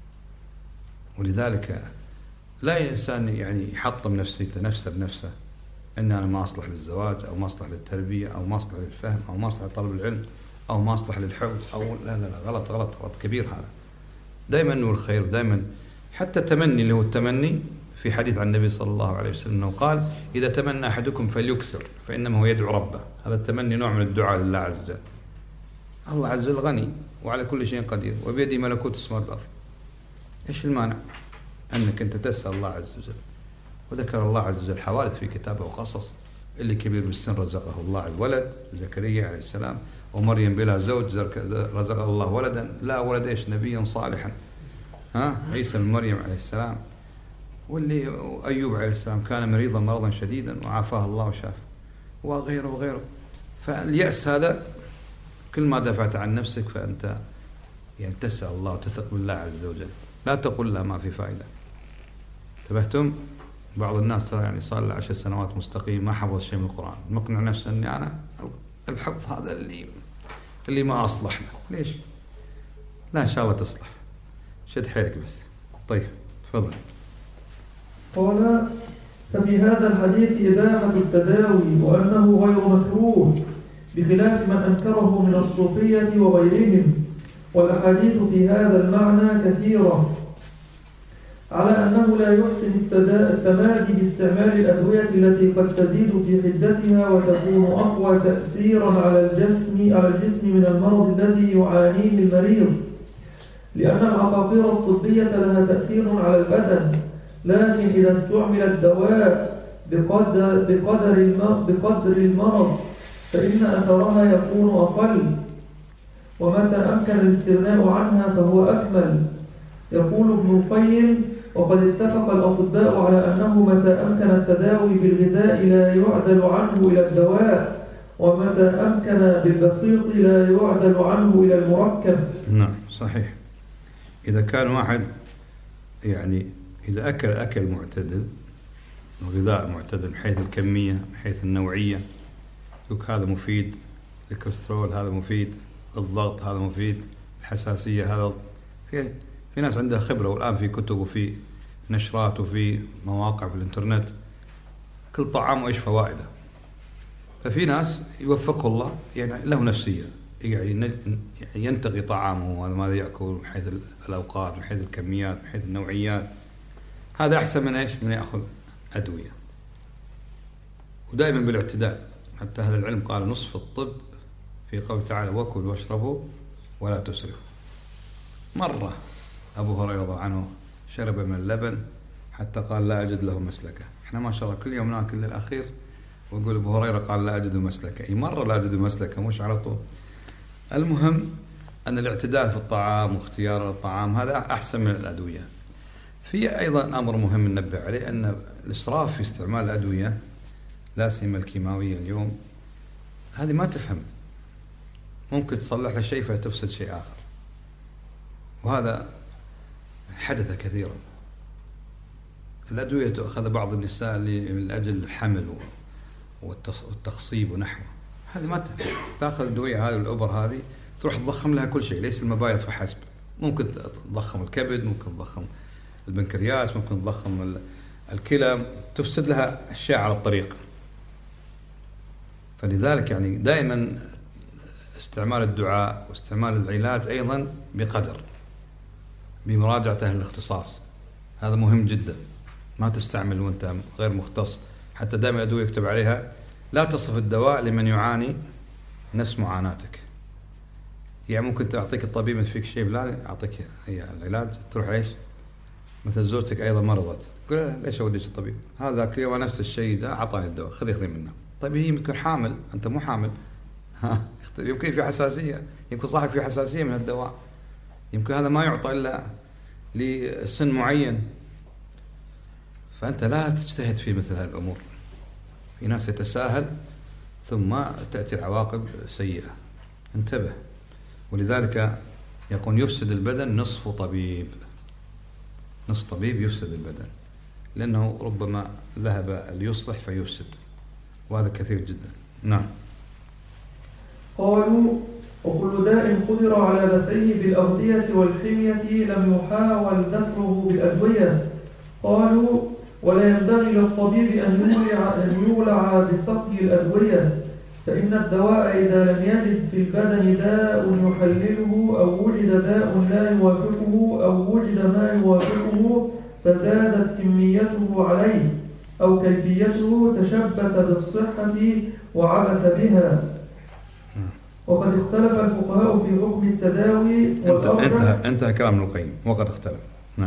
ولذلك لا إنسان يعني يحطم نفسيته نفسه بنفسه إن أنا ما أصلح للزواج أو ما أصلح للتربية أو ما أصلح للفهم أو ما أصلح لطلب العلم أو ما أصلح للحفظ أو لا لا لا غلط غلط غلط كبير هذا. دائما نور الخير، دائما حتى التمني اللي هو التمني في حديث عن النبي صلى الله عليه وسلم أنه قال إذا تمنى أحدكم فليكسر فإنما هو يدعو ربه. هذا التمني نوع من الدعاء لله عز وجل. الله عز وجل غني وعلى كل شيء قدير وبيده ملكوت السماوات والأرض. إيش المانع أنك أنت تسأل الله عز وجل؟ وذكر الله عز وجل حوادث في كتابه وقصص، اللي كبير بالسن رزقه الله عز ولد زكريا عليه السلام، ومريم بلا زوج رزقه الله ولدا لا ولد إيش نبيا صالحا، ها عيسى بن مريم عليه السلام، واللي أيوب عليه السلام كان مريضا مرضا شديدا وعافاه الله وشافه، وغيره وغيره. فاليأس هذا كل ما دفعت عن نفسك فأنت يعني تسأل الله وتثق بالله عز وجل، لا تقول لا ما في فائدة. انتبهتم؟ بعض الناس ترى يعني صار له عشر سنوات مستقيم ما حفظ شيء من القرآن، مقنع نفسه أني أنا الحفظ هذا اللي اللي ما أصلح له. ليش؟ لا إن شاء الله تصلح، شد حيلك بس. طيب تفضل. قال ففي هذا الحديث إباحة التداوي وأنه غير مكروه بخلاف من أنكره من الصوفية وغيرهم، والأحاديث في هذا المعنى كثيرة على أنه لا يحسن التمادي باستعمال الأدوية التي قد تزيد في حدتها وتكون أقوى تأثيرا على الجسم على الجسم من المرض الذي يعانيه المريض، لأن العقاقير الطبية لها تأثير على البدن، لكن إذا استعمل الدواء بقدر بقدر بقدر المرض فإن أثرها يكون أقل، ومتى أمكن الاستغناء عنها فهو أكمل. يقول ابن القيم وقد اتفق الأطباء على أنه متى أمكن التداوي بالغذاء لا يعدل عنه إلى الدواء، ومتى أمكن بالبسيط لا يعدل عنه إلى المركب. نعم صحيح. إذا كان واحد يعني إذا أكل أكل معتدل وغذاء معتدل من حيث الكمية من حيث النوعية، يقول هذا مفيد، الكوليسترول هذا مفيد، الضغط هذا مفيد، الحساسية هذا في في ناس عندها خبرة، والآن في كتب وفي نشرات وفي مواقع في الإنترنت كل طعام وإيش فوائده. ففي ناس يوفقه الله يعني له نفسية يعني ينتقي طعامه وماذا يأكل من حيث الأوقات من حيث الكميات من حيث النوعيات، هذا أحسن من إيش من يأخذ أدوية. ودائما بالاعتدال، حتى أهل العلم قالوا نصف الطب في قول تعالى وكلوا واشربوا ولا تسرفوا. مرة أبو هريرة رضي الله عنه شرب من اللبن حتى قال لا أجد له مسلكة. إحنا ما شاء الله كل يوم ناكل للأخير ويقول أبو هريرة قال لا أجد مسلكة، أي مرة لا أجد مسلكة مش على طول. المهم أن الاعتدال في الطعام واختيار الطعام هذا أحسن من الأدوية. في أيضا أمر مهم ننبه عليه، أن الإسراف في استعمال الأدوية لا سيما الكيماوية اليوم هذه ما تفهم، ممكن تصلح له شيء فتفسد شيء آخر، وهذا حدث كثيرا. الأدوية تأخذ بعض النساء من أجل الحمل والتخصيب ونحوه. هذه ما تأخذ الأدوية هذه والأبر هذه تروح تضخم لها كل شيء، ليس المبايض فحسب. ممكن تضخم الكبد، ممكن تضخم البنكرياس، ممكن تضخم الكلى، تفسد لها أشياء على الطريق. فلذلك يعني دائما استعمال الدعاء واستعمال العلاج أيضا بقدر، بمراجعة أهل الاختصاص. هذا مهم جدا. ما تستعمل وانت غير مختص. حتى دائما الأدوية يكتب عليها لا تصف الدواء لمن يعاني نفس معاناتك. يعني ممكن تعطيك الطبيب من فيك شيء فلاني، أعطيك هي العلاج، تروح إيش مثل زوجتك أيضا مرضت، تقول ليش أوديك الطبيب؟ هذا كل نفس الشيء ده أعطاني الدواء، خذي خذي منه. طيب هي يمكن حامل، أنت مو حامل. ها يمكن في حساسية، يمكن صاحب في حساسية من الدواء، يمكن هذا ما يعطى إلا لسن معين. فأنت لا تجتهد في مثل هذه الأمور. في ناس يتساهل ثم تأتي العواقب سيئة. انتبه. ولذلك يكون يفسد البدن نصف طبيب. نصف طبيب يفسد البدن، لأنه ربما ذهب ليصلح فيفسد، وهذا كثير جدا. نعم. قالوا وكل داء قدر على دفعه بالأغذية والحمية لم يحاول دفعه بالأدوية. قالوا ولا ينبغي للطبيب أن يولع, أن يولع بسقي الأدوية، فإن الدواء إذا لم يجد في البدن داء يحلله أو وجد داء لا يوافقه أو وجد ما يوافقه فزادت كميته عليه أو كيفيته تشبث بالصحة وعبث بها. وقد اختلف الفقهاء في حكم التداوي انتهى انتهى كلام ابن القيم. وقد اختلف. نعم.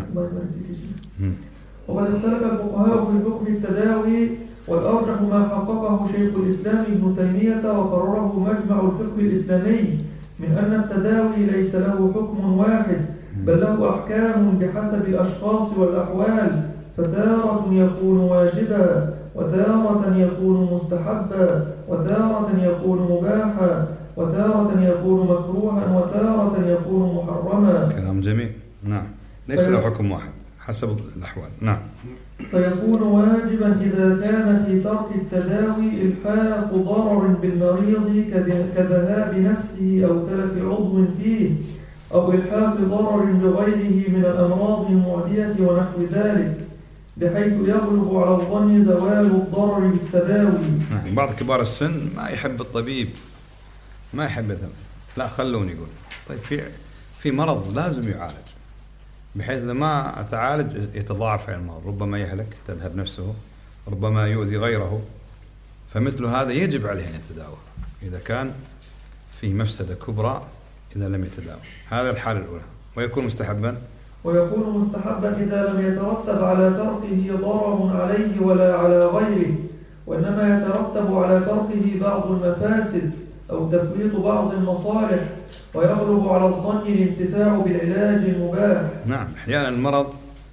وقد اختلف الفقهاء في حكم التداوي، والأرجح ما حققه شيخ الإسلام ابن تيمية وقرره مجمع الفقه الإسلامي من أن التداوي ليس له حكم واحد، بل له أحكام بحسب الأشخاص والأحوال، فتارة يكون واجبا، وتارة يكون مستحبا، وتارة يكون مباحا، وتارة يكون مكروها، وتارة يكون محرما. كلام جميل. نعم. ليس له حكم واحد حسب الأحوال. نعم. فيكون واجبا إذا كان في ترك التداوي إلحاق ضرر بالمريض كذهاب نفسه أو تلف عضو فيه، أو إلحاق ضرر بغيره من الأمراض المعدية ونحو ذلك، بحيث يغلب على الظن زوال الضرر بالتداوي. نعم. بعض كبار السن ما يحب الطبيب، ما يحب ذلك. لا خلوني يقول طيب في في مرض لازم يعالج، بحيث إذا ما أتعالج يتضاعف المرض، ربما يهلك، تذهب نفسه، ربما يؤذي غيره. فمثل هذا يجب عليه أن يتداوى إذا كان فيه مفسدة كبرى إذا لم يتداوى. هذا الحالة الأولى. ويكون مستحبا ويكون مستحبا إذا لم يترتب على تركه ضرر عليه ولا على غيره، وإنما يترتب على تركه بعض المفاسد أو تفويت بعض المصالح، ويغلب على الظن الانتفاع بالعلاج المباح. نعم. أحيانا المرض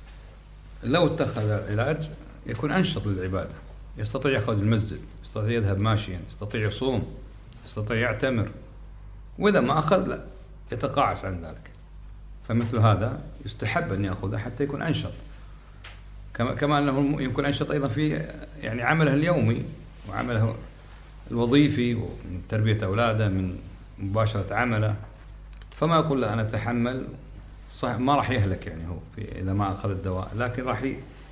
لو اتخذ العلاج يكون أنشط للعبادة، يستطيع يخرج المسجد، يستطيع يذهب ماشيا، يستطيع يصوم، يستطيع يعتمر. وإذا ما أخذ لا يتقاعس عن ذلك. فمثل هذا يستحب أن يأخذه حتى يكون أنشط، كما كما أنه يكون أنشط أيضا في يعني عمله اليومي وعمله الوظيفي، ومن تربية أولاده، من مباشرة عمله. فما يقول له أنا أتحمل، صح ما راح يهلك يعني هو في إذا ما أخذ الدواء، لكن راح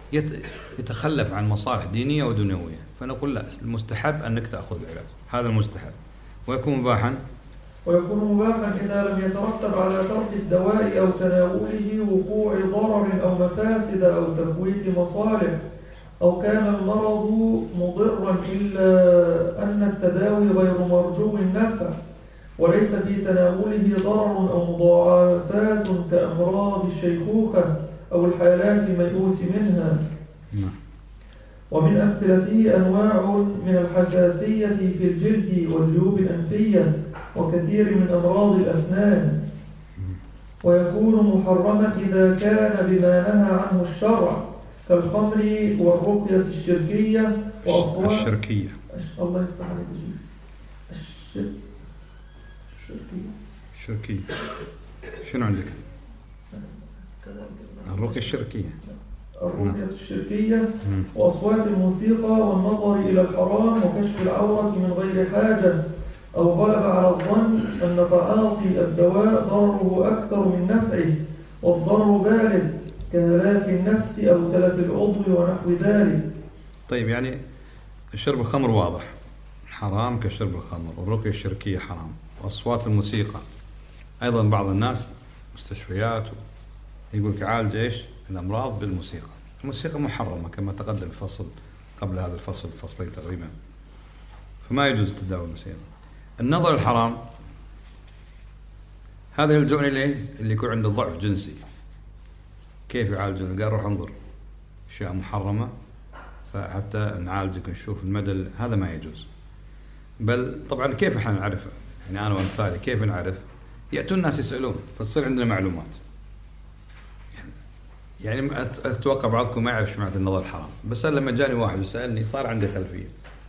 يتخلف عن مصالح دينية ودنيوية. فنقول لا، المستحب أنك تأخذ العلاج، هذا المستحب. ويكون مباحا ويكون مباحا إذا لم يترتب على ترك الدواء أو تناوله وقوع ضرر أو مفاسد أو تفويت مصالح، أو كان المرض مضرا إلا أن التداوي غير مرجو النفع، وليس في تناوله ضرر أو مضاعفات كأمراض الشيخوخة أو الحالات الميؤوس منها. ومن أمثلته أنواع من الحساسية في الجلد والجيوب الأنفية وكثير من أمراض الأسنان. ويكون محرما إذا كان بما نهى عنه الشرع كالخمر والرقية الشركية وأفواه الشركية. الله يفتح عليك الشرك الشركية. الشركية شنو عندك؟ الرقية الشركية. الرقية الشركية وأصوات الموسيقى والنظر إلى الحرام وكشف العورة من غير حاجة، أو غلب على الظن أن تعاطي الدواء ضرره أكثر من نفعه والضر بالغ كهلاك النفس أو تلف العضو ونحو ذلك. طيب يعني شرب الخمر واضح حرام كشرب الخمر، والرقية الشركية حرام، وأصوات الموسيقى أيضا بعض الناس مستشفيات يقول لك عالج إيش الأمراض بالموسيقى. الموسيقى محرمة كما تقدم الفصل قبل هذا الفصل فصلين تقريبا، فما يجوز تداول الموسيقى. النظر الحرام هذا يلجؤني إليه اللي يكون عنده ضعف جنسي، كيف يعالجون؟ قال روح انظر أشياء محرمة فحتى نعالجك نشوف المدى، هذا ما يجوز. بل طبعا كيف احنا نعرف؟ يعني أنا وأمثالي كيف نعرف؟ يأتون الناس يسألون فتصير عندنا معلومات. يعني أتوقع بعضكم ما يعرف معنى النظر الحرام، بس لما جاني واحد وسألني صار عندي خلفية.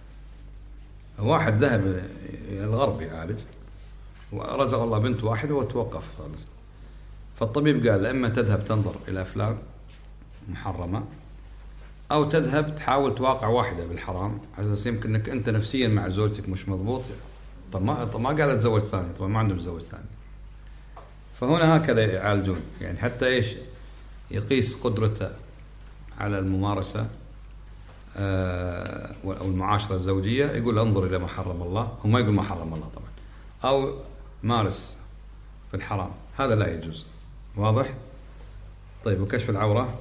واحد ذهب إلى الغرب يعالج ورزق الله بنت واحد وتوقف خالص، فالطبيب قال إما تذهب تنظر إلى أفلام محرمة أو تذهب تحاول تواقع واحدة بالحرام على أساس يمكن أنك أنت نفسيا مع زوجتك مش مضبوط. طب ما طب ما قال اتزوج ثاني، طبعا ما عندهم تزوج ثاني. فهنا هكذا يعالجون، يعني حتى إيش يقيس قدرته على الممارسة أو المعاشرة الزوجية، يقول انظر إلى ما حرم الله، هو ما يقول ما حرم الله طبعا، أو مارس في الحرام، هذا لا يجوز. واضح؟ طيب وكشف العورة؟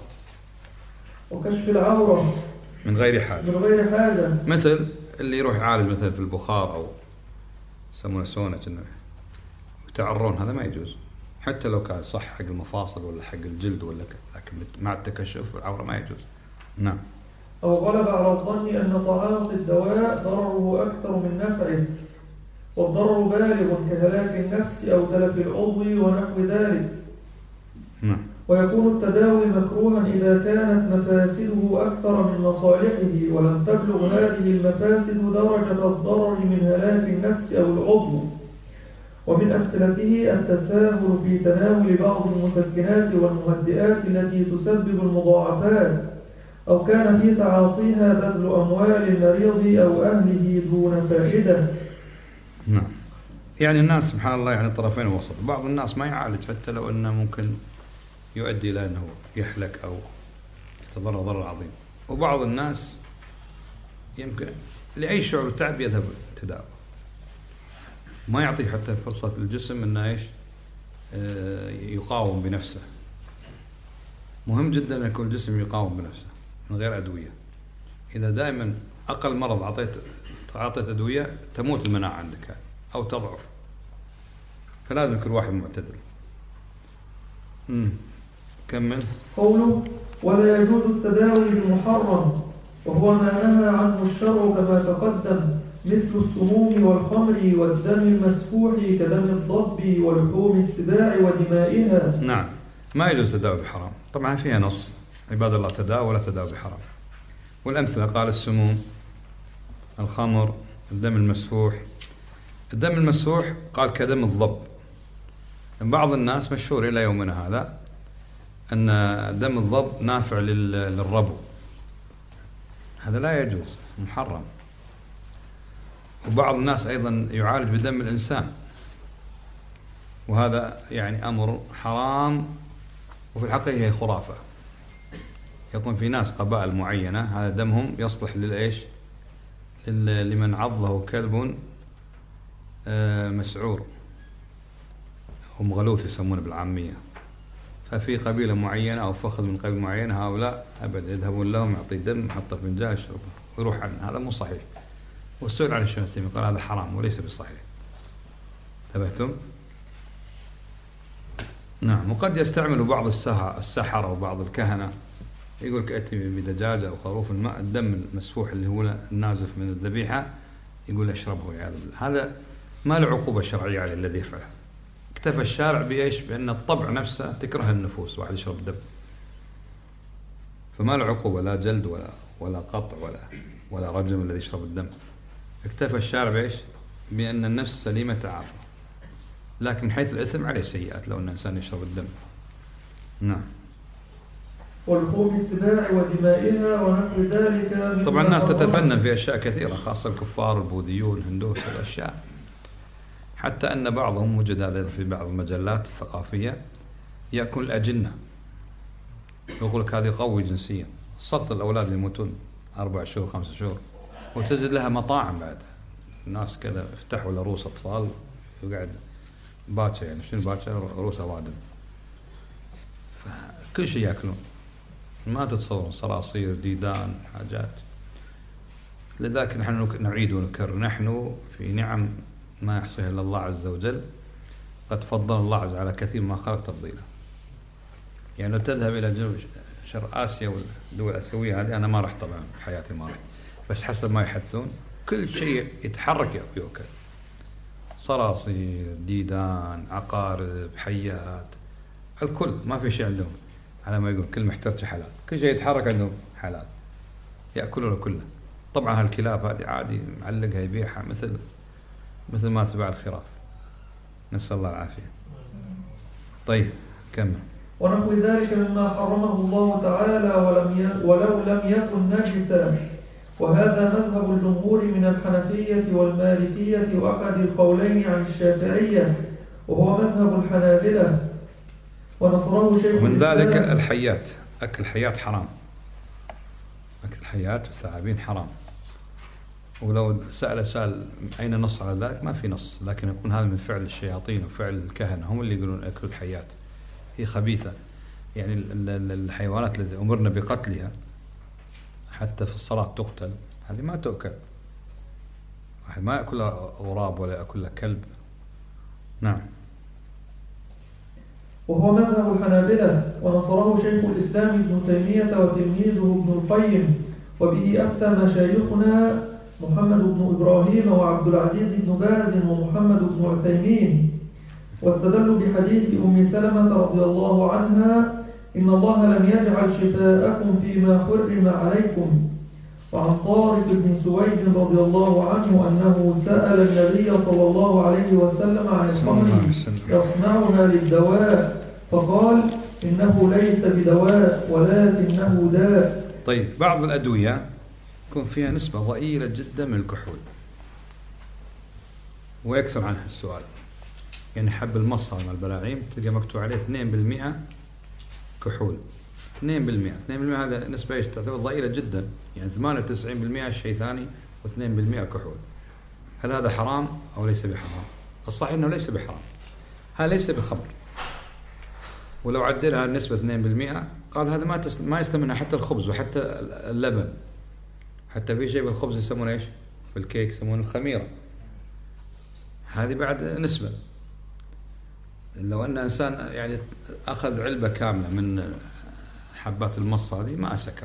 وكشف العورة من غير حاجة من غير حاجة مثل اللي يروح يعالج مثلا في البخار أو يسمونه سونة وتعرون، هذا ما يجوز حتى لو كان صح حق المفاصل ولا حق الجلد ولا كذا، لكن مع التكشف العورة ما يجوز. نعم. أو غلب على الظن أن تعاطي الدواء ضرره أكثر من نفعه والضرر بالغ كهلاك النفس أو تلف العضو ونحو ذلك. نعم. ويكون التداوي مكروها إذا كانت مفاسده أكثر من مصالحه ولم تبلغ هذه المفاسد درجة الضرر من هلاك النفس أو العضو. ومن أمثلته التساهل في تناول بعض المسكنات والمهدئات التي تسبب المضاعفات، أو كان في تعاطيها بذل أموال المريض أو أهله دون فائدة. نعم. يعني الناس سبحان الله يعني طرفين وسط، بعض الناس ما يعالج حتى لو أنه ممكن يؤدي إلى أنه يحلك أو يتضرر ضرر عظيم، وبعض الناس يمكن لأي شعور تعب يذهب تداوى، ما يعطي حتى فرصة الجسم أنه إيش يقاوم بنفسه. مهم جدا أن يكون الجسم يقاوم بنفسه من غير أدوية. إذا دائما أقل مرض عطيت عطيت أدوية تموت المناعة عندك أو تضعف، فلازم كل واحد معتدل. امم كمل. قوله ولا يجوز التداوي بالمحرم وهو ما نهى عنه الشرع كما تقدم، مثل السموم والخمر والدم المسفوح كدم الضب ولحوم السباع ودمائها. نعم، ما يجوز التداوي بحرام، طبعا فيها نص عباد الله تداوى ولا تداوي بحرام. والأمثلة قال السموم، الخمر، الدم المسفوح. الدم المسفوح قال كدم الضب. بعض الناس مشهور إلى يومنا هذا أن دم الضب نافع للربو، هذا لا يجوز، محرم. وبعض الناس أيضا يعالج بدم الإنسان، وهذا يعني أمر حرام، وفي الحقيقة هي خرافة. يكون في ناس قبائل معينة هذا دمهم يصلح للإيش لمن عضه كلب مسعور أو مغلوث يسمونه بالعامية، ففي قبيلة معينة أو فخذ من قبيلة معينة هؤلاء أبدا يذهبون لهم يعطي دم يحطه في فنجان يشربه ويروح عنه، هذا مو صحيح. والسؤال عن الشيخ الإسلامي قال هذا حرام وليس بصحيح. انتبهتم؟ نعم. وقد يستعمل بعض السحرة وبعض الكهنة يقول كأتي بدجاجة أو خروف الماء الدم المسفوح اللي هو النازف من الذبيحة يقول اشربه والعياذ بالله، هذا ما له عقوبة شرعية على الذي يفعله. اكتفى الشارع بإيش؟ بأن الطبع نفسه تكره النفوس واحد يشرب دم، فما له عقوبة لا جلد ولا ولا قطع ولا ولا رجم الذي يشرب الدم. اكتفى الشارع بإيش؟ بأن النفس سليمة تعافى، لكن من حيث الإثم عليه سيئات لو أن إنسان يشرب الدم. نعم. ولحوم السباع ودمائها ونحو ذلك من طبعا الناس تتفنن في أشياء كثيرة، خاصة الكفار البوذيون الهندوس الأشياء، حتى أن بعضهم وجد هذا في بعض المجلات الثقافية يأكل الأجنة، يقول لك هذه قوي جنسيا، سقط الأولاد اللي يموتون أربع شهور خمسة شهور، وتجد لها مطاعم بعد، الناس كذا افتحوا لروس أطفال وقاعد باتشا، يعني شنو باتشا؟ روس أوادم، فكل شيء يأكلون، ما تتصورون، صراصير ديدان حاجات. لذلك نحن نعيد ونكرر، نحن في نعم ما يحصيها إلا الله عز وجل، قد فضل الله عز وجل على كثير ما خلق تفضيلا. يعني لو تذهب إلى جنوب شرق آسيا والدول الآسيوية هذه، أنا ما رحت طبعا في حياتي ما رحت، بس حسب ما يحدثون كل شيء يتحرك يؤكل، صراصير ديدان عقارب حيات، الكل ما في شيء عندهم على ما يقول، كل محترج حلال، كل شيء يتحرك عندهم حلال يأكلونه كله. طبعا هالكلاب هذه عادي معلقها يبيعها مثل مثل ما تباع الخراف، نسأل الله العافية. طيب كمل. ونحو ذلك مما حرمه الله تعالى ولم ولو لم يكن نجسا، وهذا مذهب الجمهور من الحنفية والمالكية وأحد القولين عن الشافعية، وهو مذهب الحنابلة، ونصره شيخ من ذلك الحيات، أكل الحيات حرام، أكل الحيات والثعابين حرام. ولو سأل سأل أين نص على ذلك، ما في نص، لكن يقول هذا من فعل الشياطين وفعل الكهنة، هم اللي يقولون أكل الحيات، هي خبيثة. يعني الحيوانات التي أمرنا بقتلها حتى في الصلاة تقتل، هذه ما تؤكل، واحد ما يأكل غراب ولا يأكل كلب. نعم. وهو مذهب الحنابلة، ونصره شيخ الإسلام ابن تيمية وتلميذه ابن القيم، وبه أفتى مشايخنا محمد بن إبراهيم وعبد العزيز بن باز ومحمد بن عثيمين، واستدلوا بحديث أم سلمة رضي الله عنها: إن الله لم يجعل شفاءكم فيما حرم عليكم. وعن طارق بن سويد رضي الله عنه أنه سأل النبي صلى الله عليه وسلم عن الخمر يصنعها للدواء، فقال: إنه ليس بدواء ولكنه داء. طيب، بعض الأدوية يكون فيها نسبة ضئيلة جدا من الكحول، ويكثر عنها السؤال. يعني حب المصة مع البلاعيم تلقى مكتوب عليه اثنين بالمئة كحول، اثنين بالمئة، اثنين بالمئة هذا نسبة ايش تعتبر ضئيلة جدا، يعني ثمانية وتسعين بالمئة شيء ثاني واثنين بالمئة كحول. هل هذا حرام أو ليس بحرام؟ الصحيح أنه ليس بحرام، هذا ليس بخمر. ولو عدلها النسبة اثنين بالمئة قال هذا ما تست... ما يستمنها حتى الخبز وحتى اللبن، حتى في شيء بالخبز يسمونه ايش؟ في الكيك يسمونه الخميرة، هذه بعد نسبة. لو أن إنسان يعني أخذ علبة كاملة من حبات المص هذه ما سكر،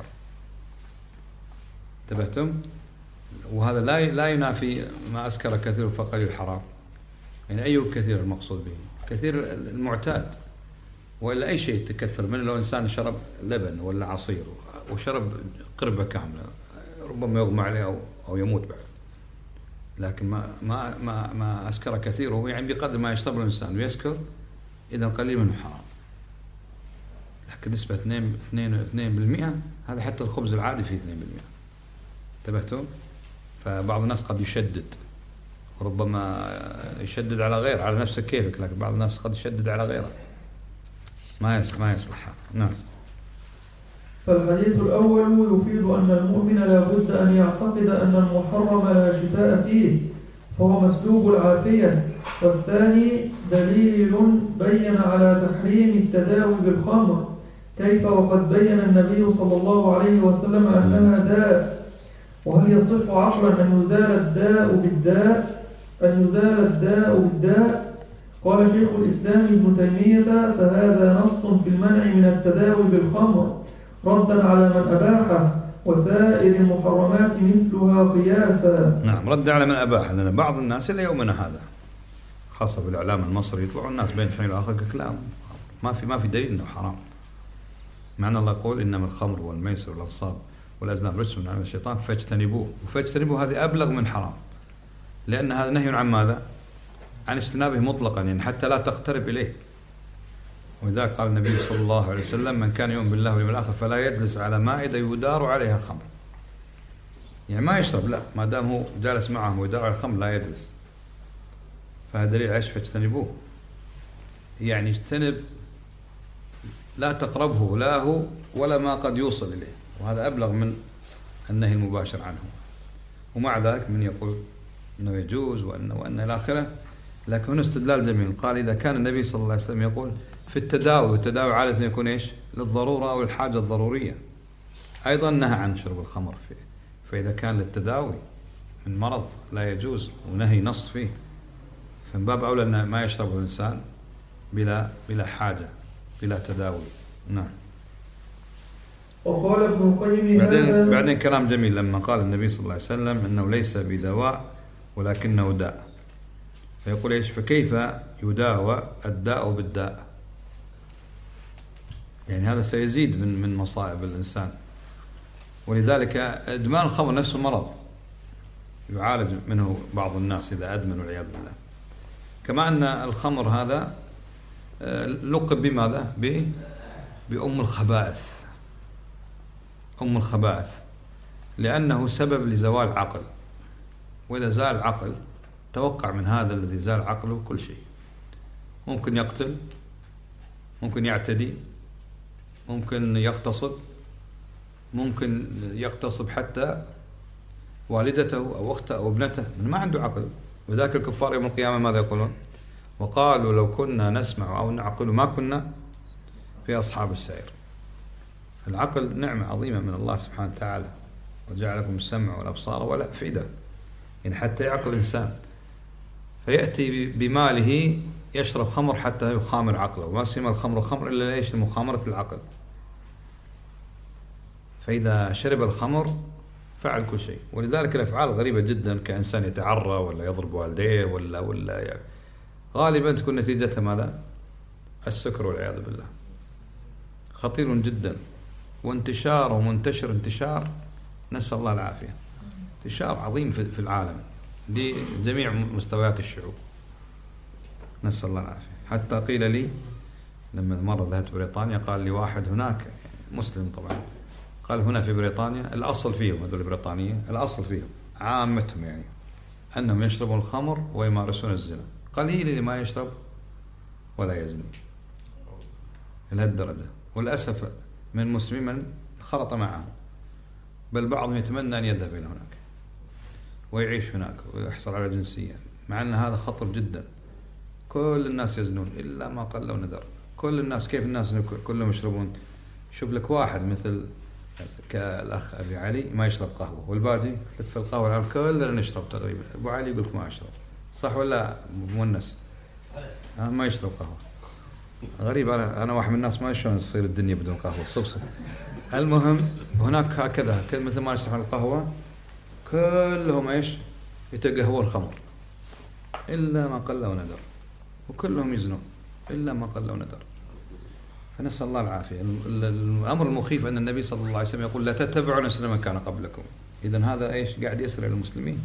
انتبهتم؟ وهذا لا لا ينافي ما أسكر كثير فقليل حرام. يعني أي كثير المقصود به؟ كثير المعتاد، وإلا أي شيء تكثر منه. لو إنسان شرب لبن ولا عصير وشرب قربة كاملة ربما يغمى عليه أو أو يموت بعد، لكن ما ما ما ما أسكر كثيره، يعني بقدر ما يشرب الإنسان ويسكر إذا قليل منه حرام. لكن نسبة اثنين اثنين اثنين بالمئة هذا حتى الخبز العادي فيه اثنين بالمئة، انتبهتم؟ فبعض الناس قد يشدد، وربما يشدد على غيره، على نفسه كيفك، لكن بعض الناس قد يشدد على غيره، ما ما يصلح. نعم. فالحديث الأول يفيد أن المؤمن لا بد أن يعتقد أن المحرم لا شفاء فيه، فهو مسلوب العافية. والثاني دليل بين على تحريم التداوي بالخمر، كيف وقد بين النبي صلى الله عليه وسلم أنها داء. وهل يصح عقلا أن يزال الداء بالداء أن يزال الداء بالداء؟ قال شيخ الإسلام ابن تيمية: فهذا نص في المنع من التداوي بالخمر ردا على من أباحه، وسائر المحرمات مثلها قياسا. نعم، رد على من أباحه، لأن بعض الناس إلى يومنا هذا خاصة بالإعلام المصري يطلعوا الناس بين حين وآخر كلام ما في ما في دليل إنه حرام، مع أن الله يقول: إنما الخمر والميسر والأنصاب والأزلام رجس من عمل الشيطان فاجتنبوه. وفاجتنبوه هذه أبلغ من حرام، لأن هذا نهي عن ماذا؟ عن اجتنابه مطلقا، يعني حتى لا تقترب إليه. ولذلك قال النبي صلى الله عليه وسلم: من كان يؤمن بالله واليوم الآخر فلا يجلس على مائدة يدار عليها خمر. يعني ما يشرب، لا، ما دام هو جالس معهم ويدار على الخمر لا يجلس. فهذا دليل عيش فاجتنبوه، يعني اجتنب، لا تقربه لا هو ولا ما قد يوصل إليه، وهذا أبلغ من النهي المباشر عنه. ومع ذلك من يقول أنه يجوز وأنه وأنه إلى آخره، لكن هنا استدلال جميل. قال: إذا كان النبي صلى الله عليه وسلم يقول في التداوي، والتداوي عادة يكون إيش؟ للضرورة أو الحاجة الضرورية، أيضا نهى عن شرب الخمر فيه. فإذا كان للتداوي من مرض لا يجوز ونهي نص فيه، فمن باب أولى أن ما يشربه الإنسان بلا بلا حاجة، بلا تداوي. نعم. وقال ابن القيم بعدين بعدين كلام جميل لما قال النبي صلى الله عليه وسلم أنه ليس بدواء ولكنه داء. فيقول إيش؟ فكيف يداوى الداء بالداء؟ يعني هذا سيزيد من من مصائب الإنسان. ولذلك إدمان الخمر نفسه مرض يعالج منه بعض الناس إذا أدمن والعياذ بالله. كما أن الخمر هذا لقب بماذا؟ بأم الخبائث، أم الخبائث، لأنه سبب لزوال العقل. وإذا زال العقل توقع من هذا الذي زال عقله كل شيء. ممكن يقتل، ممكن يعتدي، ممكن يغتصب، ممكن يغتصب حتى والدته أو أخته أو ابنته، من ما عنده عقل. وذاك الكفار يوم القيامة ماذا يقولون؟ وقالوا لو كنا نسمع أو نعقل ما كنا في أصحاب السعير. العقل نعمة عظيمة من الله سبحانه وتعالى، وجعلكم السمع والأبصار والأفئدة، يعني حتى يعقل الإنسان. فيأتي بماله يشرب خمر حتى يخامر عقله، وما سمى الخمر خمر إلا ليش؟ لمخامرة العقل. فإذا شرب الخمر فعل كل شيء. ولذلك الأفعال غريبة جدا، كإنسان يتعرى ولا يضرب والديه ولا ولا يعني غالبا تكون نتيجتها ماذا؟ السكر والعياذ بالله. خطير جدا، وانتشار ومنتشر انتشار، نسأل الله العافية. انتشار عظيم في العالم لجميع مستويات الشعوب، نسأل الله العافية. حتى قيل لي لما مرة ذهبت بريطانيا، قال لي واحد هناك مسلم طبعا، قال هنا في بريطانيا الأصل فيهم هذول البريطانية، الأصل فيهم عامتهم يعني أنهم يشربون الخمر ويمارسون الزنا، قليل اللي ما يشرب ولا يزني لهالدرجة. والأسف من المسلمين من خلط معهم، بل بعضهم يتمنى أن يذهب إلى هناك ويعيش هناك ويحصل على جنسية، مع أن هذا خطر جدا. كل الناس يزنون إلا ما قل وندر. كل الناس، كيف الناس كلهم يشربون؟ شوف لك واحد مثل كالأخ أبي علي ما يشرب قهوة، والباقي تلف القهوة العالم كلنا نشرب تقريبا. أبو علي يقولك ما أشرب، صح ولا مونس؟ ها ما يشرب قهوة. غريب، أنا أنا واحد من الناس ما شلون تصير الدنيا بدون قهوة صبصب. المهم هناك هكذا مثل ما يشرب القهوة كلهم إيش؟ يتقهوون الخمر إلا ما قل وندر، وكلهم يزنون إلا ما قل وندر. فنسأل الله العافية. الأمر المخيف أن النبي صلى الله عليه وسلم يقول لا تتبعون سنن من كان قبلكم. إذن هذا إيش؟ قاعد يسرع المسلمين.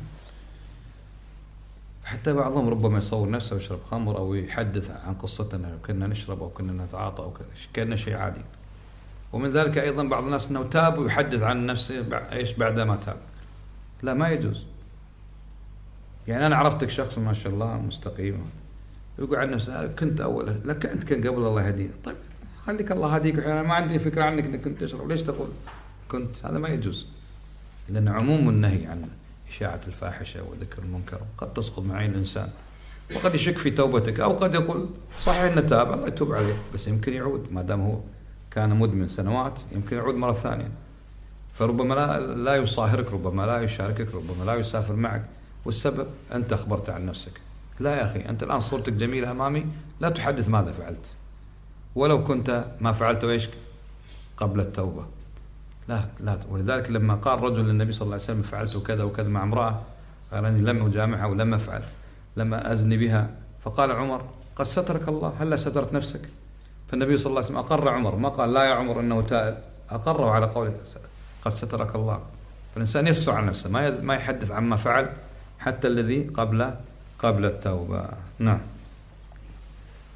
حتى بعضهم ربما يصور نفسه ويشرب خمر أو يحدث عن قصتنا كنا نشرب أو كنا نتعاطى أو كأنه شيء عادي. ومن ذلك أيضا بعض الناس أنه تاب ويحدث عن نفسه إيش بعدما تاب. لا، ما يجوز. يعني أنا عرفتك شخص ما شاء الله مستقيم، يقول عن نفسه كنت أولا، لك أنت كان قبل الله يهديك. طيب خليك الله هديك، أنا ما عندي فكرة عنك أنك كنت تشرب، ليش تقول كنت؟ هذا ما يجوز، لأن عموم النهي عن إشاعة الفاحشة وذكر المنكر قد تسقط مع عين الإنسان، وقد يشك في توبتك، أو قد يقول صحيح أنه تاب الله يتوب عليه، بس يمكن يعود ما دام هو كان مدمن سنوات، يمكن يعود مرة ثانية. فربما لا, لا يصاهرك، ربما لا يشاركك، ربما لا يسافر معك، والسبب أنت أخبرت عن نفسك. لا يا أخي، أنت الآن صورتك جميلة أمامي، لا تحدث ماذا فعلت، ولو كنت ما فعلت إيش قبل التوبة. لا لا. ولذلك لما قال رجل للنبي صلى الله عليه وسلم فعلت كذا وكذا مع امرأة، قال أني لم أجامعها ولم أفعل، لما أزني بها، فقال عمر قد سترك الله، هل سترت نفسك؟ فالنبي صلى الله عليه وسلم أقر عمر، ما قال لا يا عمر إنه تائب، أقره على قوله قد سترك الله. فالإنسان يسوع عن نفسه، ما ما يحدث عما فعل حتى الذي قبل قبل التوبة. نعم.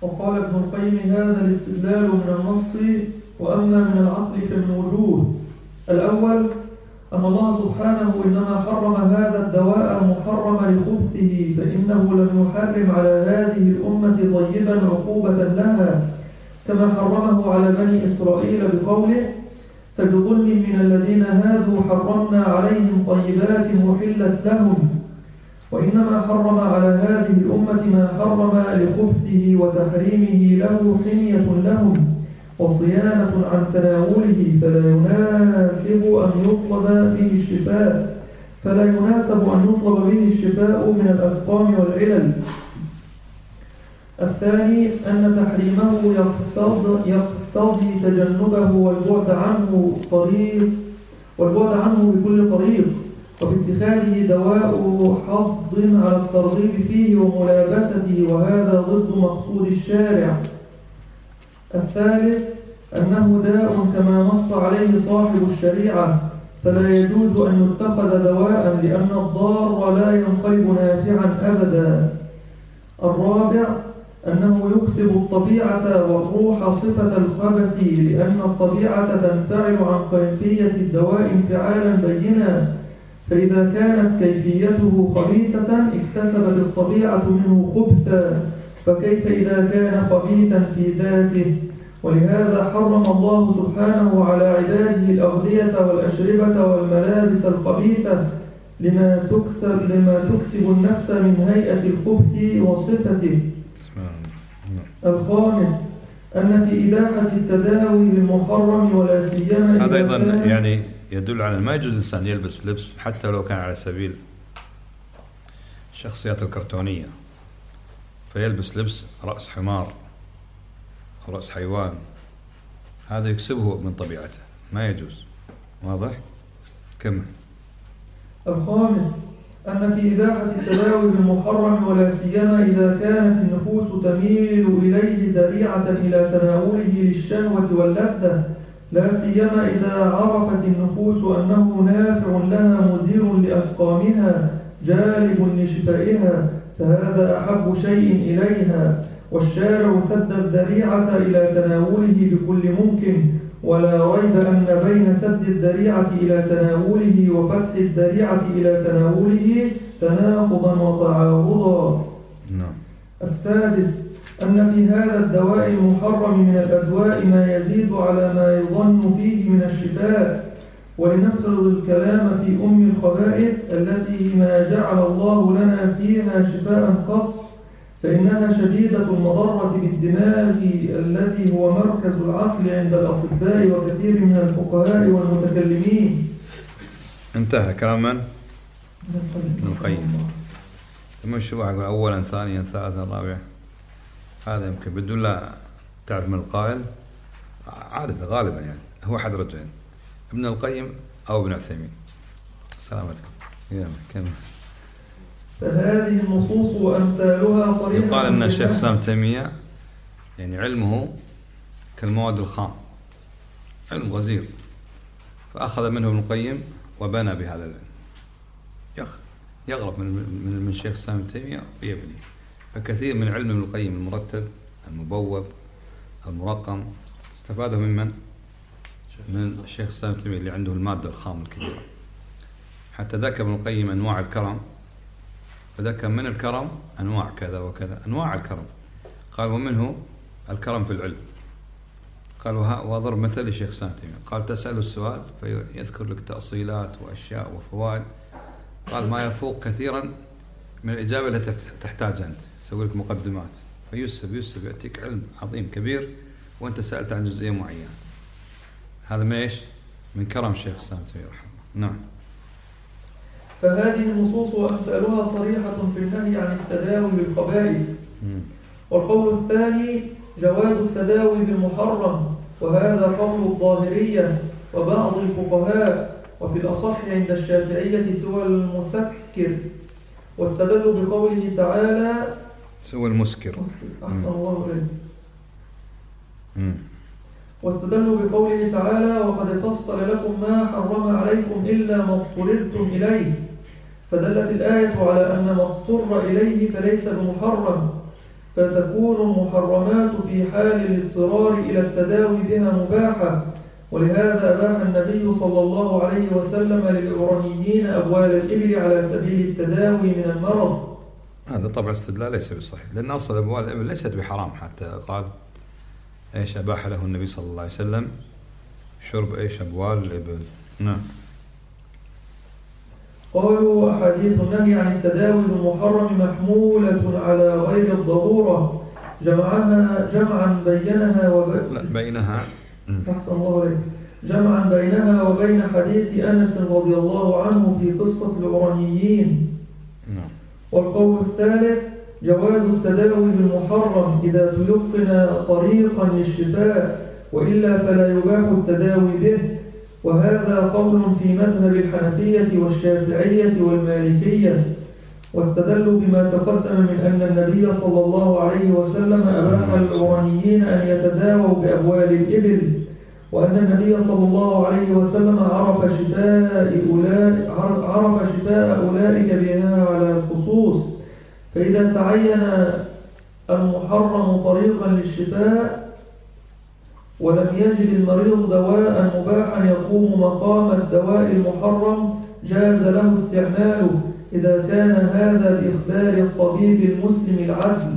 وقال ابن القيم هذا الاستدلال من النص، وأما من العقل فمن وجوه. الأول أن الله سبحانه إنما حرم هذا الدواء المحرم لخبثه، فإنه لم يحرم على هذه الأمة طيبا عقوبة لها كما حرمه على بني إسرائيل بقوله فبظلم من الذين هادوا حرمنا عليهم طيبات محلت لهم، وإنما حرم على هذه الأمة ما حرم لخبثه وتحريمه له حمية لهم وصيانة عن تناوله، فلا يناسب أن يطلب به الشفاء فلا يناسب أن يطلب به الشفاء من الأسقام والعلل. الثاني أن تحريمه يقتضي, يقتضي تجنبه والبعد عنه طريق والبعد عنه بكل طريق، وفي اتخاذه دواء حظ على الترغيب فيه وملابسته، وهذا ضد مقصود الشارع. الثالث أنه داء كما نص عليه صاحب الشريعة، فلا يجوز أن يتخذ دواء لأن الضار لا ينقلب نافعا أبدا. الرابع أنه يكسب الطبيعة والروح صفة الخبث، لأن الطبيعة تنفعل عن كيفية الدواء انفعالا بينا، فإذا كانت كيفيته خبيثة اكتسبت الطبيعة منه خبثا، فكيف إذا كان خبيثا في ذاته؟ ولهذا حرم الله سبحانه على عباده الأغذية والأشربة والملابس الخبيثة لما تكسب, لما تكسب النفس من هيئة الخبث وصفته. الخامس أن في إباحة التداوي بالمحرم ولا سيما هذا أيضا يعني يدل على ما يجوز الإنسان يلبس لبس حتى لو كان على سبيل الشخصيات الكرتونية، فيلبس لبس رأس حمار أو رأس حيوان، هذا يكسبه من طبيعته، ما يجوز. واضح؟ كمل. الخامس أن في إباحة التداوي بالمحرم ولا سيما إذا كانت النفوس تميل إليه ذريعة إلى تناوله للشهوة واللذة، لا سيما إذا عرفت النفوس أنه نافع لها مزير لأسقامها جالب لشفائها، فهذا أحب شيء إليها. والشارع سد الذريعة إلى تناوله بكل ممكن، ولا ريب أن بين سد الذريعة إلى تناوله وفتح الذريعة إلى تناوله تناقضا وتعارضا. نعم. السادس أن في هذا الدواء المحرم من الأدواء ما يزيد على ما يظن فيه من الشفاء. ولنفرض الكلام في أم الخبائث التي ما جعل الله لنا فيها شفاء قط، فإنها شديدة المضرة بالدماغ الذي هو مركز العقل عند الأطباء وكثير من الفقهاء والمتكلمين. انتهى كلام من؟ ابن القيم. ثم الشروع يقول أولا ثانيا ثالثا رابعا، هذا يمكن بدون لا تعرف من القائل، عادة غالبا يعني هو أحد رجلين، ابن القيم أو ابن عثيمين. سلامتكم. يلا كمل. فهذه النصوص وأمثالها صريحة. يقال أن الشيخ سام تيمية يعني علمه كالمواد الخام، علم غزير، فأخذ منه ابن القيم وبنى بهذا العلم، يغرف من من من الشيخ سام تيمية ويبني. فكثير من علم ابن القيم المرتب المبوب المرقم استفاده من من؟ من الشيخ سام تيمية اللي عنده المادة الخام الكبيرة. حتى ذكر ابن القيم أنواع الكرم، فذكر من الكرم أنواع كذا وكذا، أنواع الكرم. قال ومنه الكرم في العلم. قال وضرب مثل الشيخ سام تيمية، قال تسأل السؤال فيذكر لك تأصيلات وأشياء وفوائد، قال ما يفوق كثيرا من الإجابة التي تحتاجها أنت، يسوي لك مقدمات فيسب يسب يأتيك علم عظيم كبير وأنت سألت عن جزئية معينة. هذا ما إيش؟ من كرم الشيخ سام تيمية رحمه الله. نعم. فهذه النصوص وأمثالها صريحة في النهي عن التداوي بالخبائث. والقول الثاني جواز التداوي بالمحرم، وهذا قول الظاهرية وبعض الفقهاء، وفي الأصح عند الشافعية سوى المسكر، واستدلوا بقوله تعالى سوى المسكر. أحسن الله إليه. واستدلوا بقوله تعالى وقد فصل لكم ما حرم عليكم إلا ما اضطررتم إليه، فدلت الآية على أن ما اضطر إليه فليس بمحرم، فتكون المحرمات في حال الاضطرار إلى التداوي بها مباحة. ولهذا أباح النبي صلى الله عليه وسلم للعرنيين أبوال الإبل على سبيل التداوي من المرض. هذا طبعا استدلال ليس بصحيح، لأن أصل أبوال الإبل ليست بحرام، حتى قال إيش أباح له النبي صلى الله عليه وسلم شرب إيش أبوال الإبل. نعم. قالوا أحاديث النهي عن التداوي بالمحرم محمولة على غير الضرورة، جمعها جمعا بينها وب... لا بينها أحسن الله عليك جمعا بينها وبين حديث أنس رضي الله عنه في قصة العرنيين. نعم. والقول الثالث جواز التداوي بالمحرم إذا تلقن طريقا للشفاء، وإلا فلا يباح التداوي به. وهذا قول في مذهب الحنفية والشافعية والمالكية، واستدلوا بما تقدم من أن النبي صلى الله عليه وسلم أباح للعرنيين أن يتداووا بأبوال الإبل، وأن النبي صلى الله عليه وسلم عرف شفاء أولئك, عرف شفاء أولئك بها على الخصوص. فإذا تعين المحرم طريقا للشفاء ولم يجد المريض دواء مباحا يقوم مقام الدواء المحرم جاز له استعماله، إذا كان هذا بإخبار الطبيب المسلم العدل.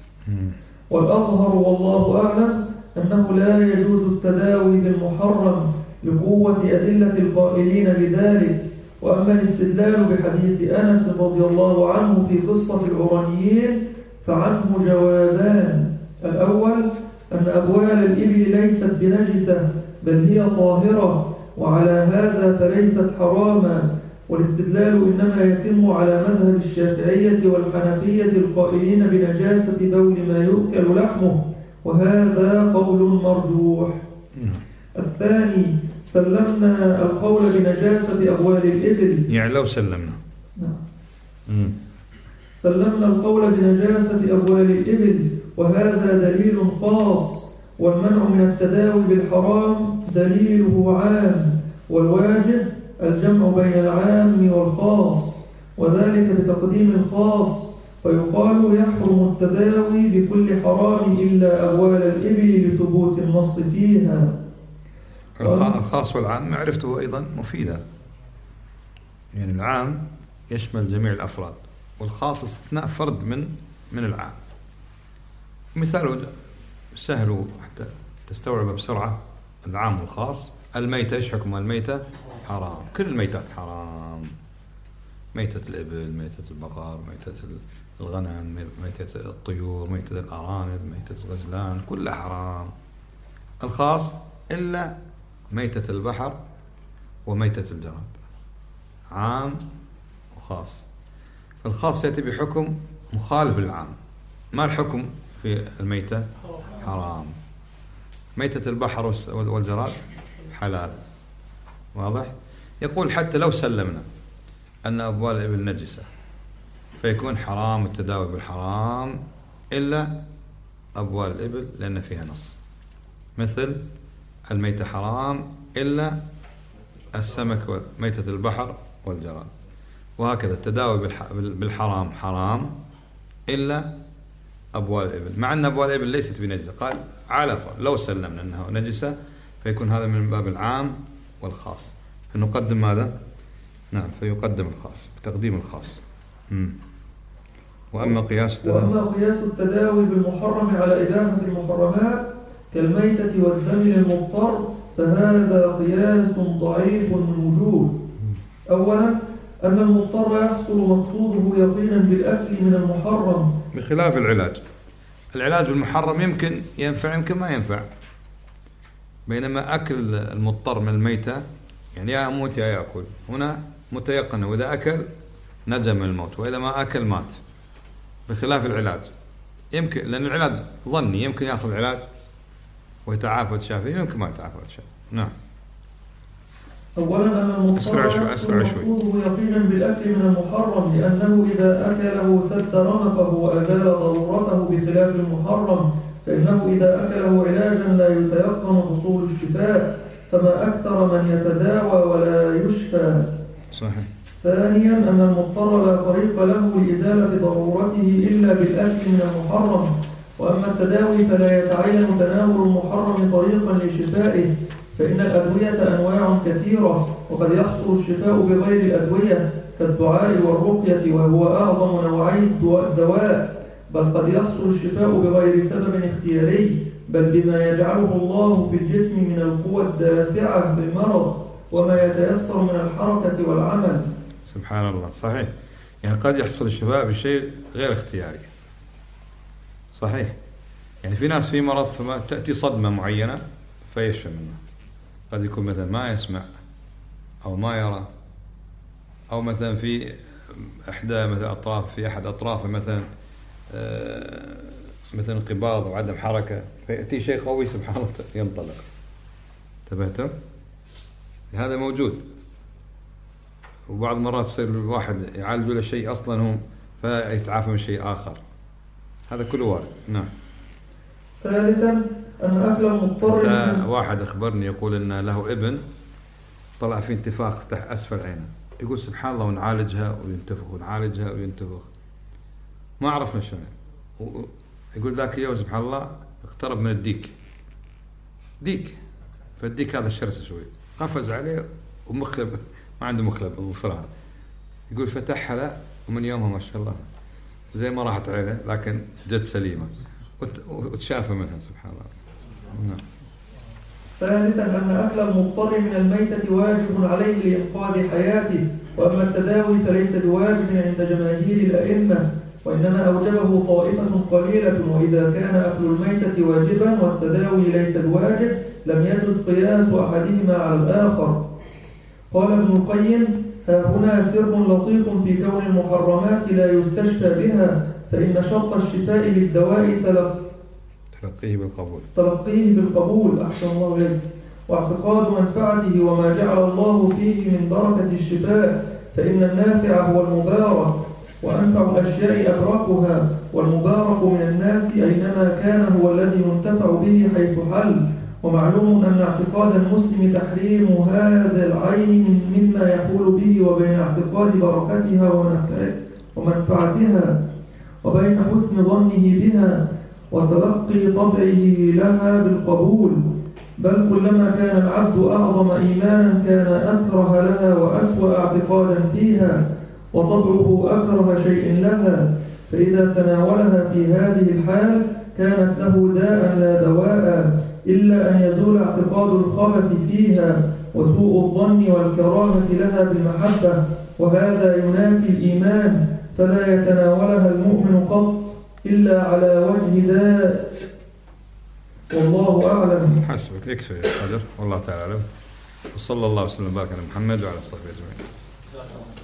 والأظهر والله أعلم أنه لا يجوز التداوي بالمحرم لقوة أدلة القائلين بذلك. وأما الاستدلال بحديث أنس رضي الله عنه في قصة العرنيين فعنه جوابان: الأول أن أبوال الإبل ليست بنجسة بل هي طاهرة، وعلى هذا فليست حراما. والاستدلال إنما يتم على مذهب الشافعية والحنفية القائلين بنجاسة بول ما يؤكل لحمه، وهذا قول مرجوح. الثاني سلمنا القول بنجاسة أبوال الإبل، يعني لو سلمنا نعم. سلمنا القول بنجاسة أبوال الإبل، وهذا دليل خاص، والمنع من التداوي بالحرام دليله عام، والواجب الجمع بين العام والخاص، وذلك بتقديم الخاص، فيقال يحرم التداوي بكل حرام إلا أبوال الإبل لثبوت النص فيها. الخاص والعام معرفته أيضا مفيدة، يعني العام يشمل جميع الأفراد، والخاص استثناء فرد من من العام. مثاله سهل حتى تستوعب بسرعة العام والخاص. الميتة، إيش حكم الميتة؟ حرام، كل الميتات حرام، ميتة الإبل، ميتة البقر، ميتة الغنم، ميتة الطيور، ميتة الأرانب، ميتة الغزلان، كلها حرام. الخاص إلا ميتة البحر وميتة الجراد، عام وخاص. الخاص يأتي بحكم مخالف للعام. ما الحكم في الميتة؟ حرام. ميتة البحر والجراد حلال. واضح؟ يقول حتى لو سلمنا أن أبوال الإبل نجسة فيكون حرام التداوي بالحرام إلا أبوال الإبل، لأن فيها نص. مثل الميتة حرام إلا السمك وميتة البحر والجراد، وهكذا التداوي بالحرام حرام إلا أبوال الإبل، مع أن أبوال الإبل ليست بنجسة. قال على لو سلمنا أنها نجسة فيكون هذا من باب العام والخاص، فنقدم ماذا؟ نعم، فيقدم الخاص بتقديم الخاص. مم. وأما قياس التداوي وأما قياس التداوي بالمحرم على إباحة المحرمات كالميتة والدم للمضطر فهذا قياس ضعيف من وجوه. أولا أن المضطر يحصل مقصوده يقينا بالأكل من المحرم، بخلاف العلاج. العلاج بالمحرم يمكن ينفع يمكن ما ينفع، بينما أكل المضطر من الميتة يعني يا أموت يا يأكل، هنا متيقن، وإذا أكل نجا من الموت، وإذا ما أكل مات، بخلاف العلاج. يمكن لأن العلاج ظني، يمكن يأخذ العلاج ويتعافى ويتشافى، يمكن ما يتعافى ويتشافى. نعم. أولا أن المضطر يحصل مقصوده يقينا بالأكل من المحرم، لأنه إذا أكله سد رمقه وأزال ضرورته، بخلاف المحرم فإنه إذا أكله علاجا لا يتيقن حصول الشفاء، فما أكثر من يتداوى ولا يشفى. صحيح. ثانيا أن المضطر لا طريق له لإزالة ضرورته إلا بالأكل من المحرم، وأما التداوي فلا يتعين تناول المحرم طريقا لشفائه، فإن الأدوية أنواع كثيرة، وقد يحصل الشفاء بغير الأدوية كالدعاء والرقية، وهو أعظم نوعي الدواء، بل قد يحصل الشفاء بغير سبب اختياري، بل بما يجعله الله في الجسم من القوى الدافعة للمرض وما يتيسر من الحركة والعمل. سبحان الله، صحيح. يعني قد يحصل الشفاء بشيء غير اختياري، صحيح. يعني في ناس في مرض ثم تأتي صدمة معينة فيشفى منه، قد يكون مثلا ما يسمع أو ما يرى، أو مثلا في إحدى مثلا أطراف في أحد أطرافه مثلا آه مثلا انقباض أو عدم حركة، فيأتي شيء قوي سبحان الله ينطلق. انتبهتوا؟ هذا موجود. وبعض المرات يصير الواحد يعالج له شيء أصلا هم فيتعافى من شيء آخر، هذا كله وارد. نعم. ثالثا أن أكل المضطر. واحد أخبرني يقول إن له ابن طلع في انتفاخ تحت أسفل عينه، يقول سبحان الله ونعالجها وينتفخ ونعالجها وينتفخ، ما عرفنا شنو. يقول ذاك اليوم سبحان الله اقترب من الديك، ديك، فالديك هذا شرس شوي، قفز عليه ومخلب، ما عنده مخلب وفرها، يقول فتحها له، ومن يومها ما شاء الله زي ما راحت عينه لكن جد سليمة وتشافى منها سبحان الله. نعم. ثالثا أن أكل المضطر من الميتة واجب عليه لإنقاذ حياته، وأما التداوي فليس بواجب عند جماهير الأئمة، وإنما أوجبه طائفة قليلة. وإذا كان أكل الميتة واجبا والتداوي ليس بواجب لم يجوز قياس أحدهما على الآخر. قال ابن القيم: ها هنا سر لطيف في كون المحرمات لا يستشفى بها، فإن شرط الشفاء للدواء تلق تلقيه بالقبول تلقيه بالقبول أحسن الله إليك، واعتقاد منفعته وما جعل الله فيه من بركة الشفاء، فإن النافع هو المبارك، وأنفع الأشياء أبركها، والمبارك من الناس أينما كان هو الذي ينتفع به حيث حل. ومعلوم أن اعتقاد المسلم تحريم هذا العين مما يحول به وبين اعتقاد بركتها ومنفعتها، وبين حسن ظنه بها وتلقي طبعه لها بالقبول. بل كلما كان العبد أعظم إيمانا كان أكره لها وأسوأ اعتقادا فيها، وطبعه أكره شيء لها، فإذا تناولها في هذه الحال كانت له داء لا دواء، إلا أن يزول اعتقاد الخبث فيها وسوء الظن والكراهة لها بالمحبة، وهذا ينافي الإيمان، فلا يتناولها المؤمن قط إلا على وجه داء. والله أعلم. حسبك، يكفي يا قدر، والله تعالى أعلم. وصلى الله وسلم وبارك على محمد وعلى صحبه أجمعين.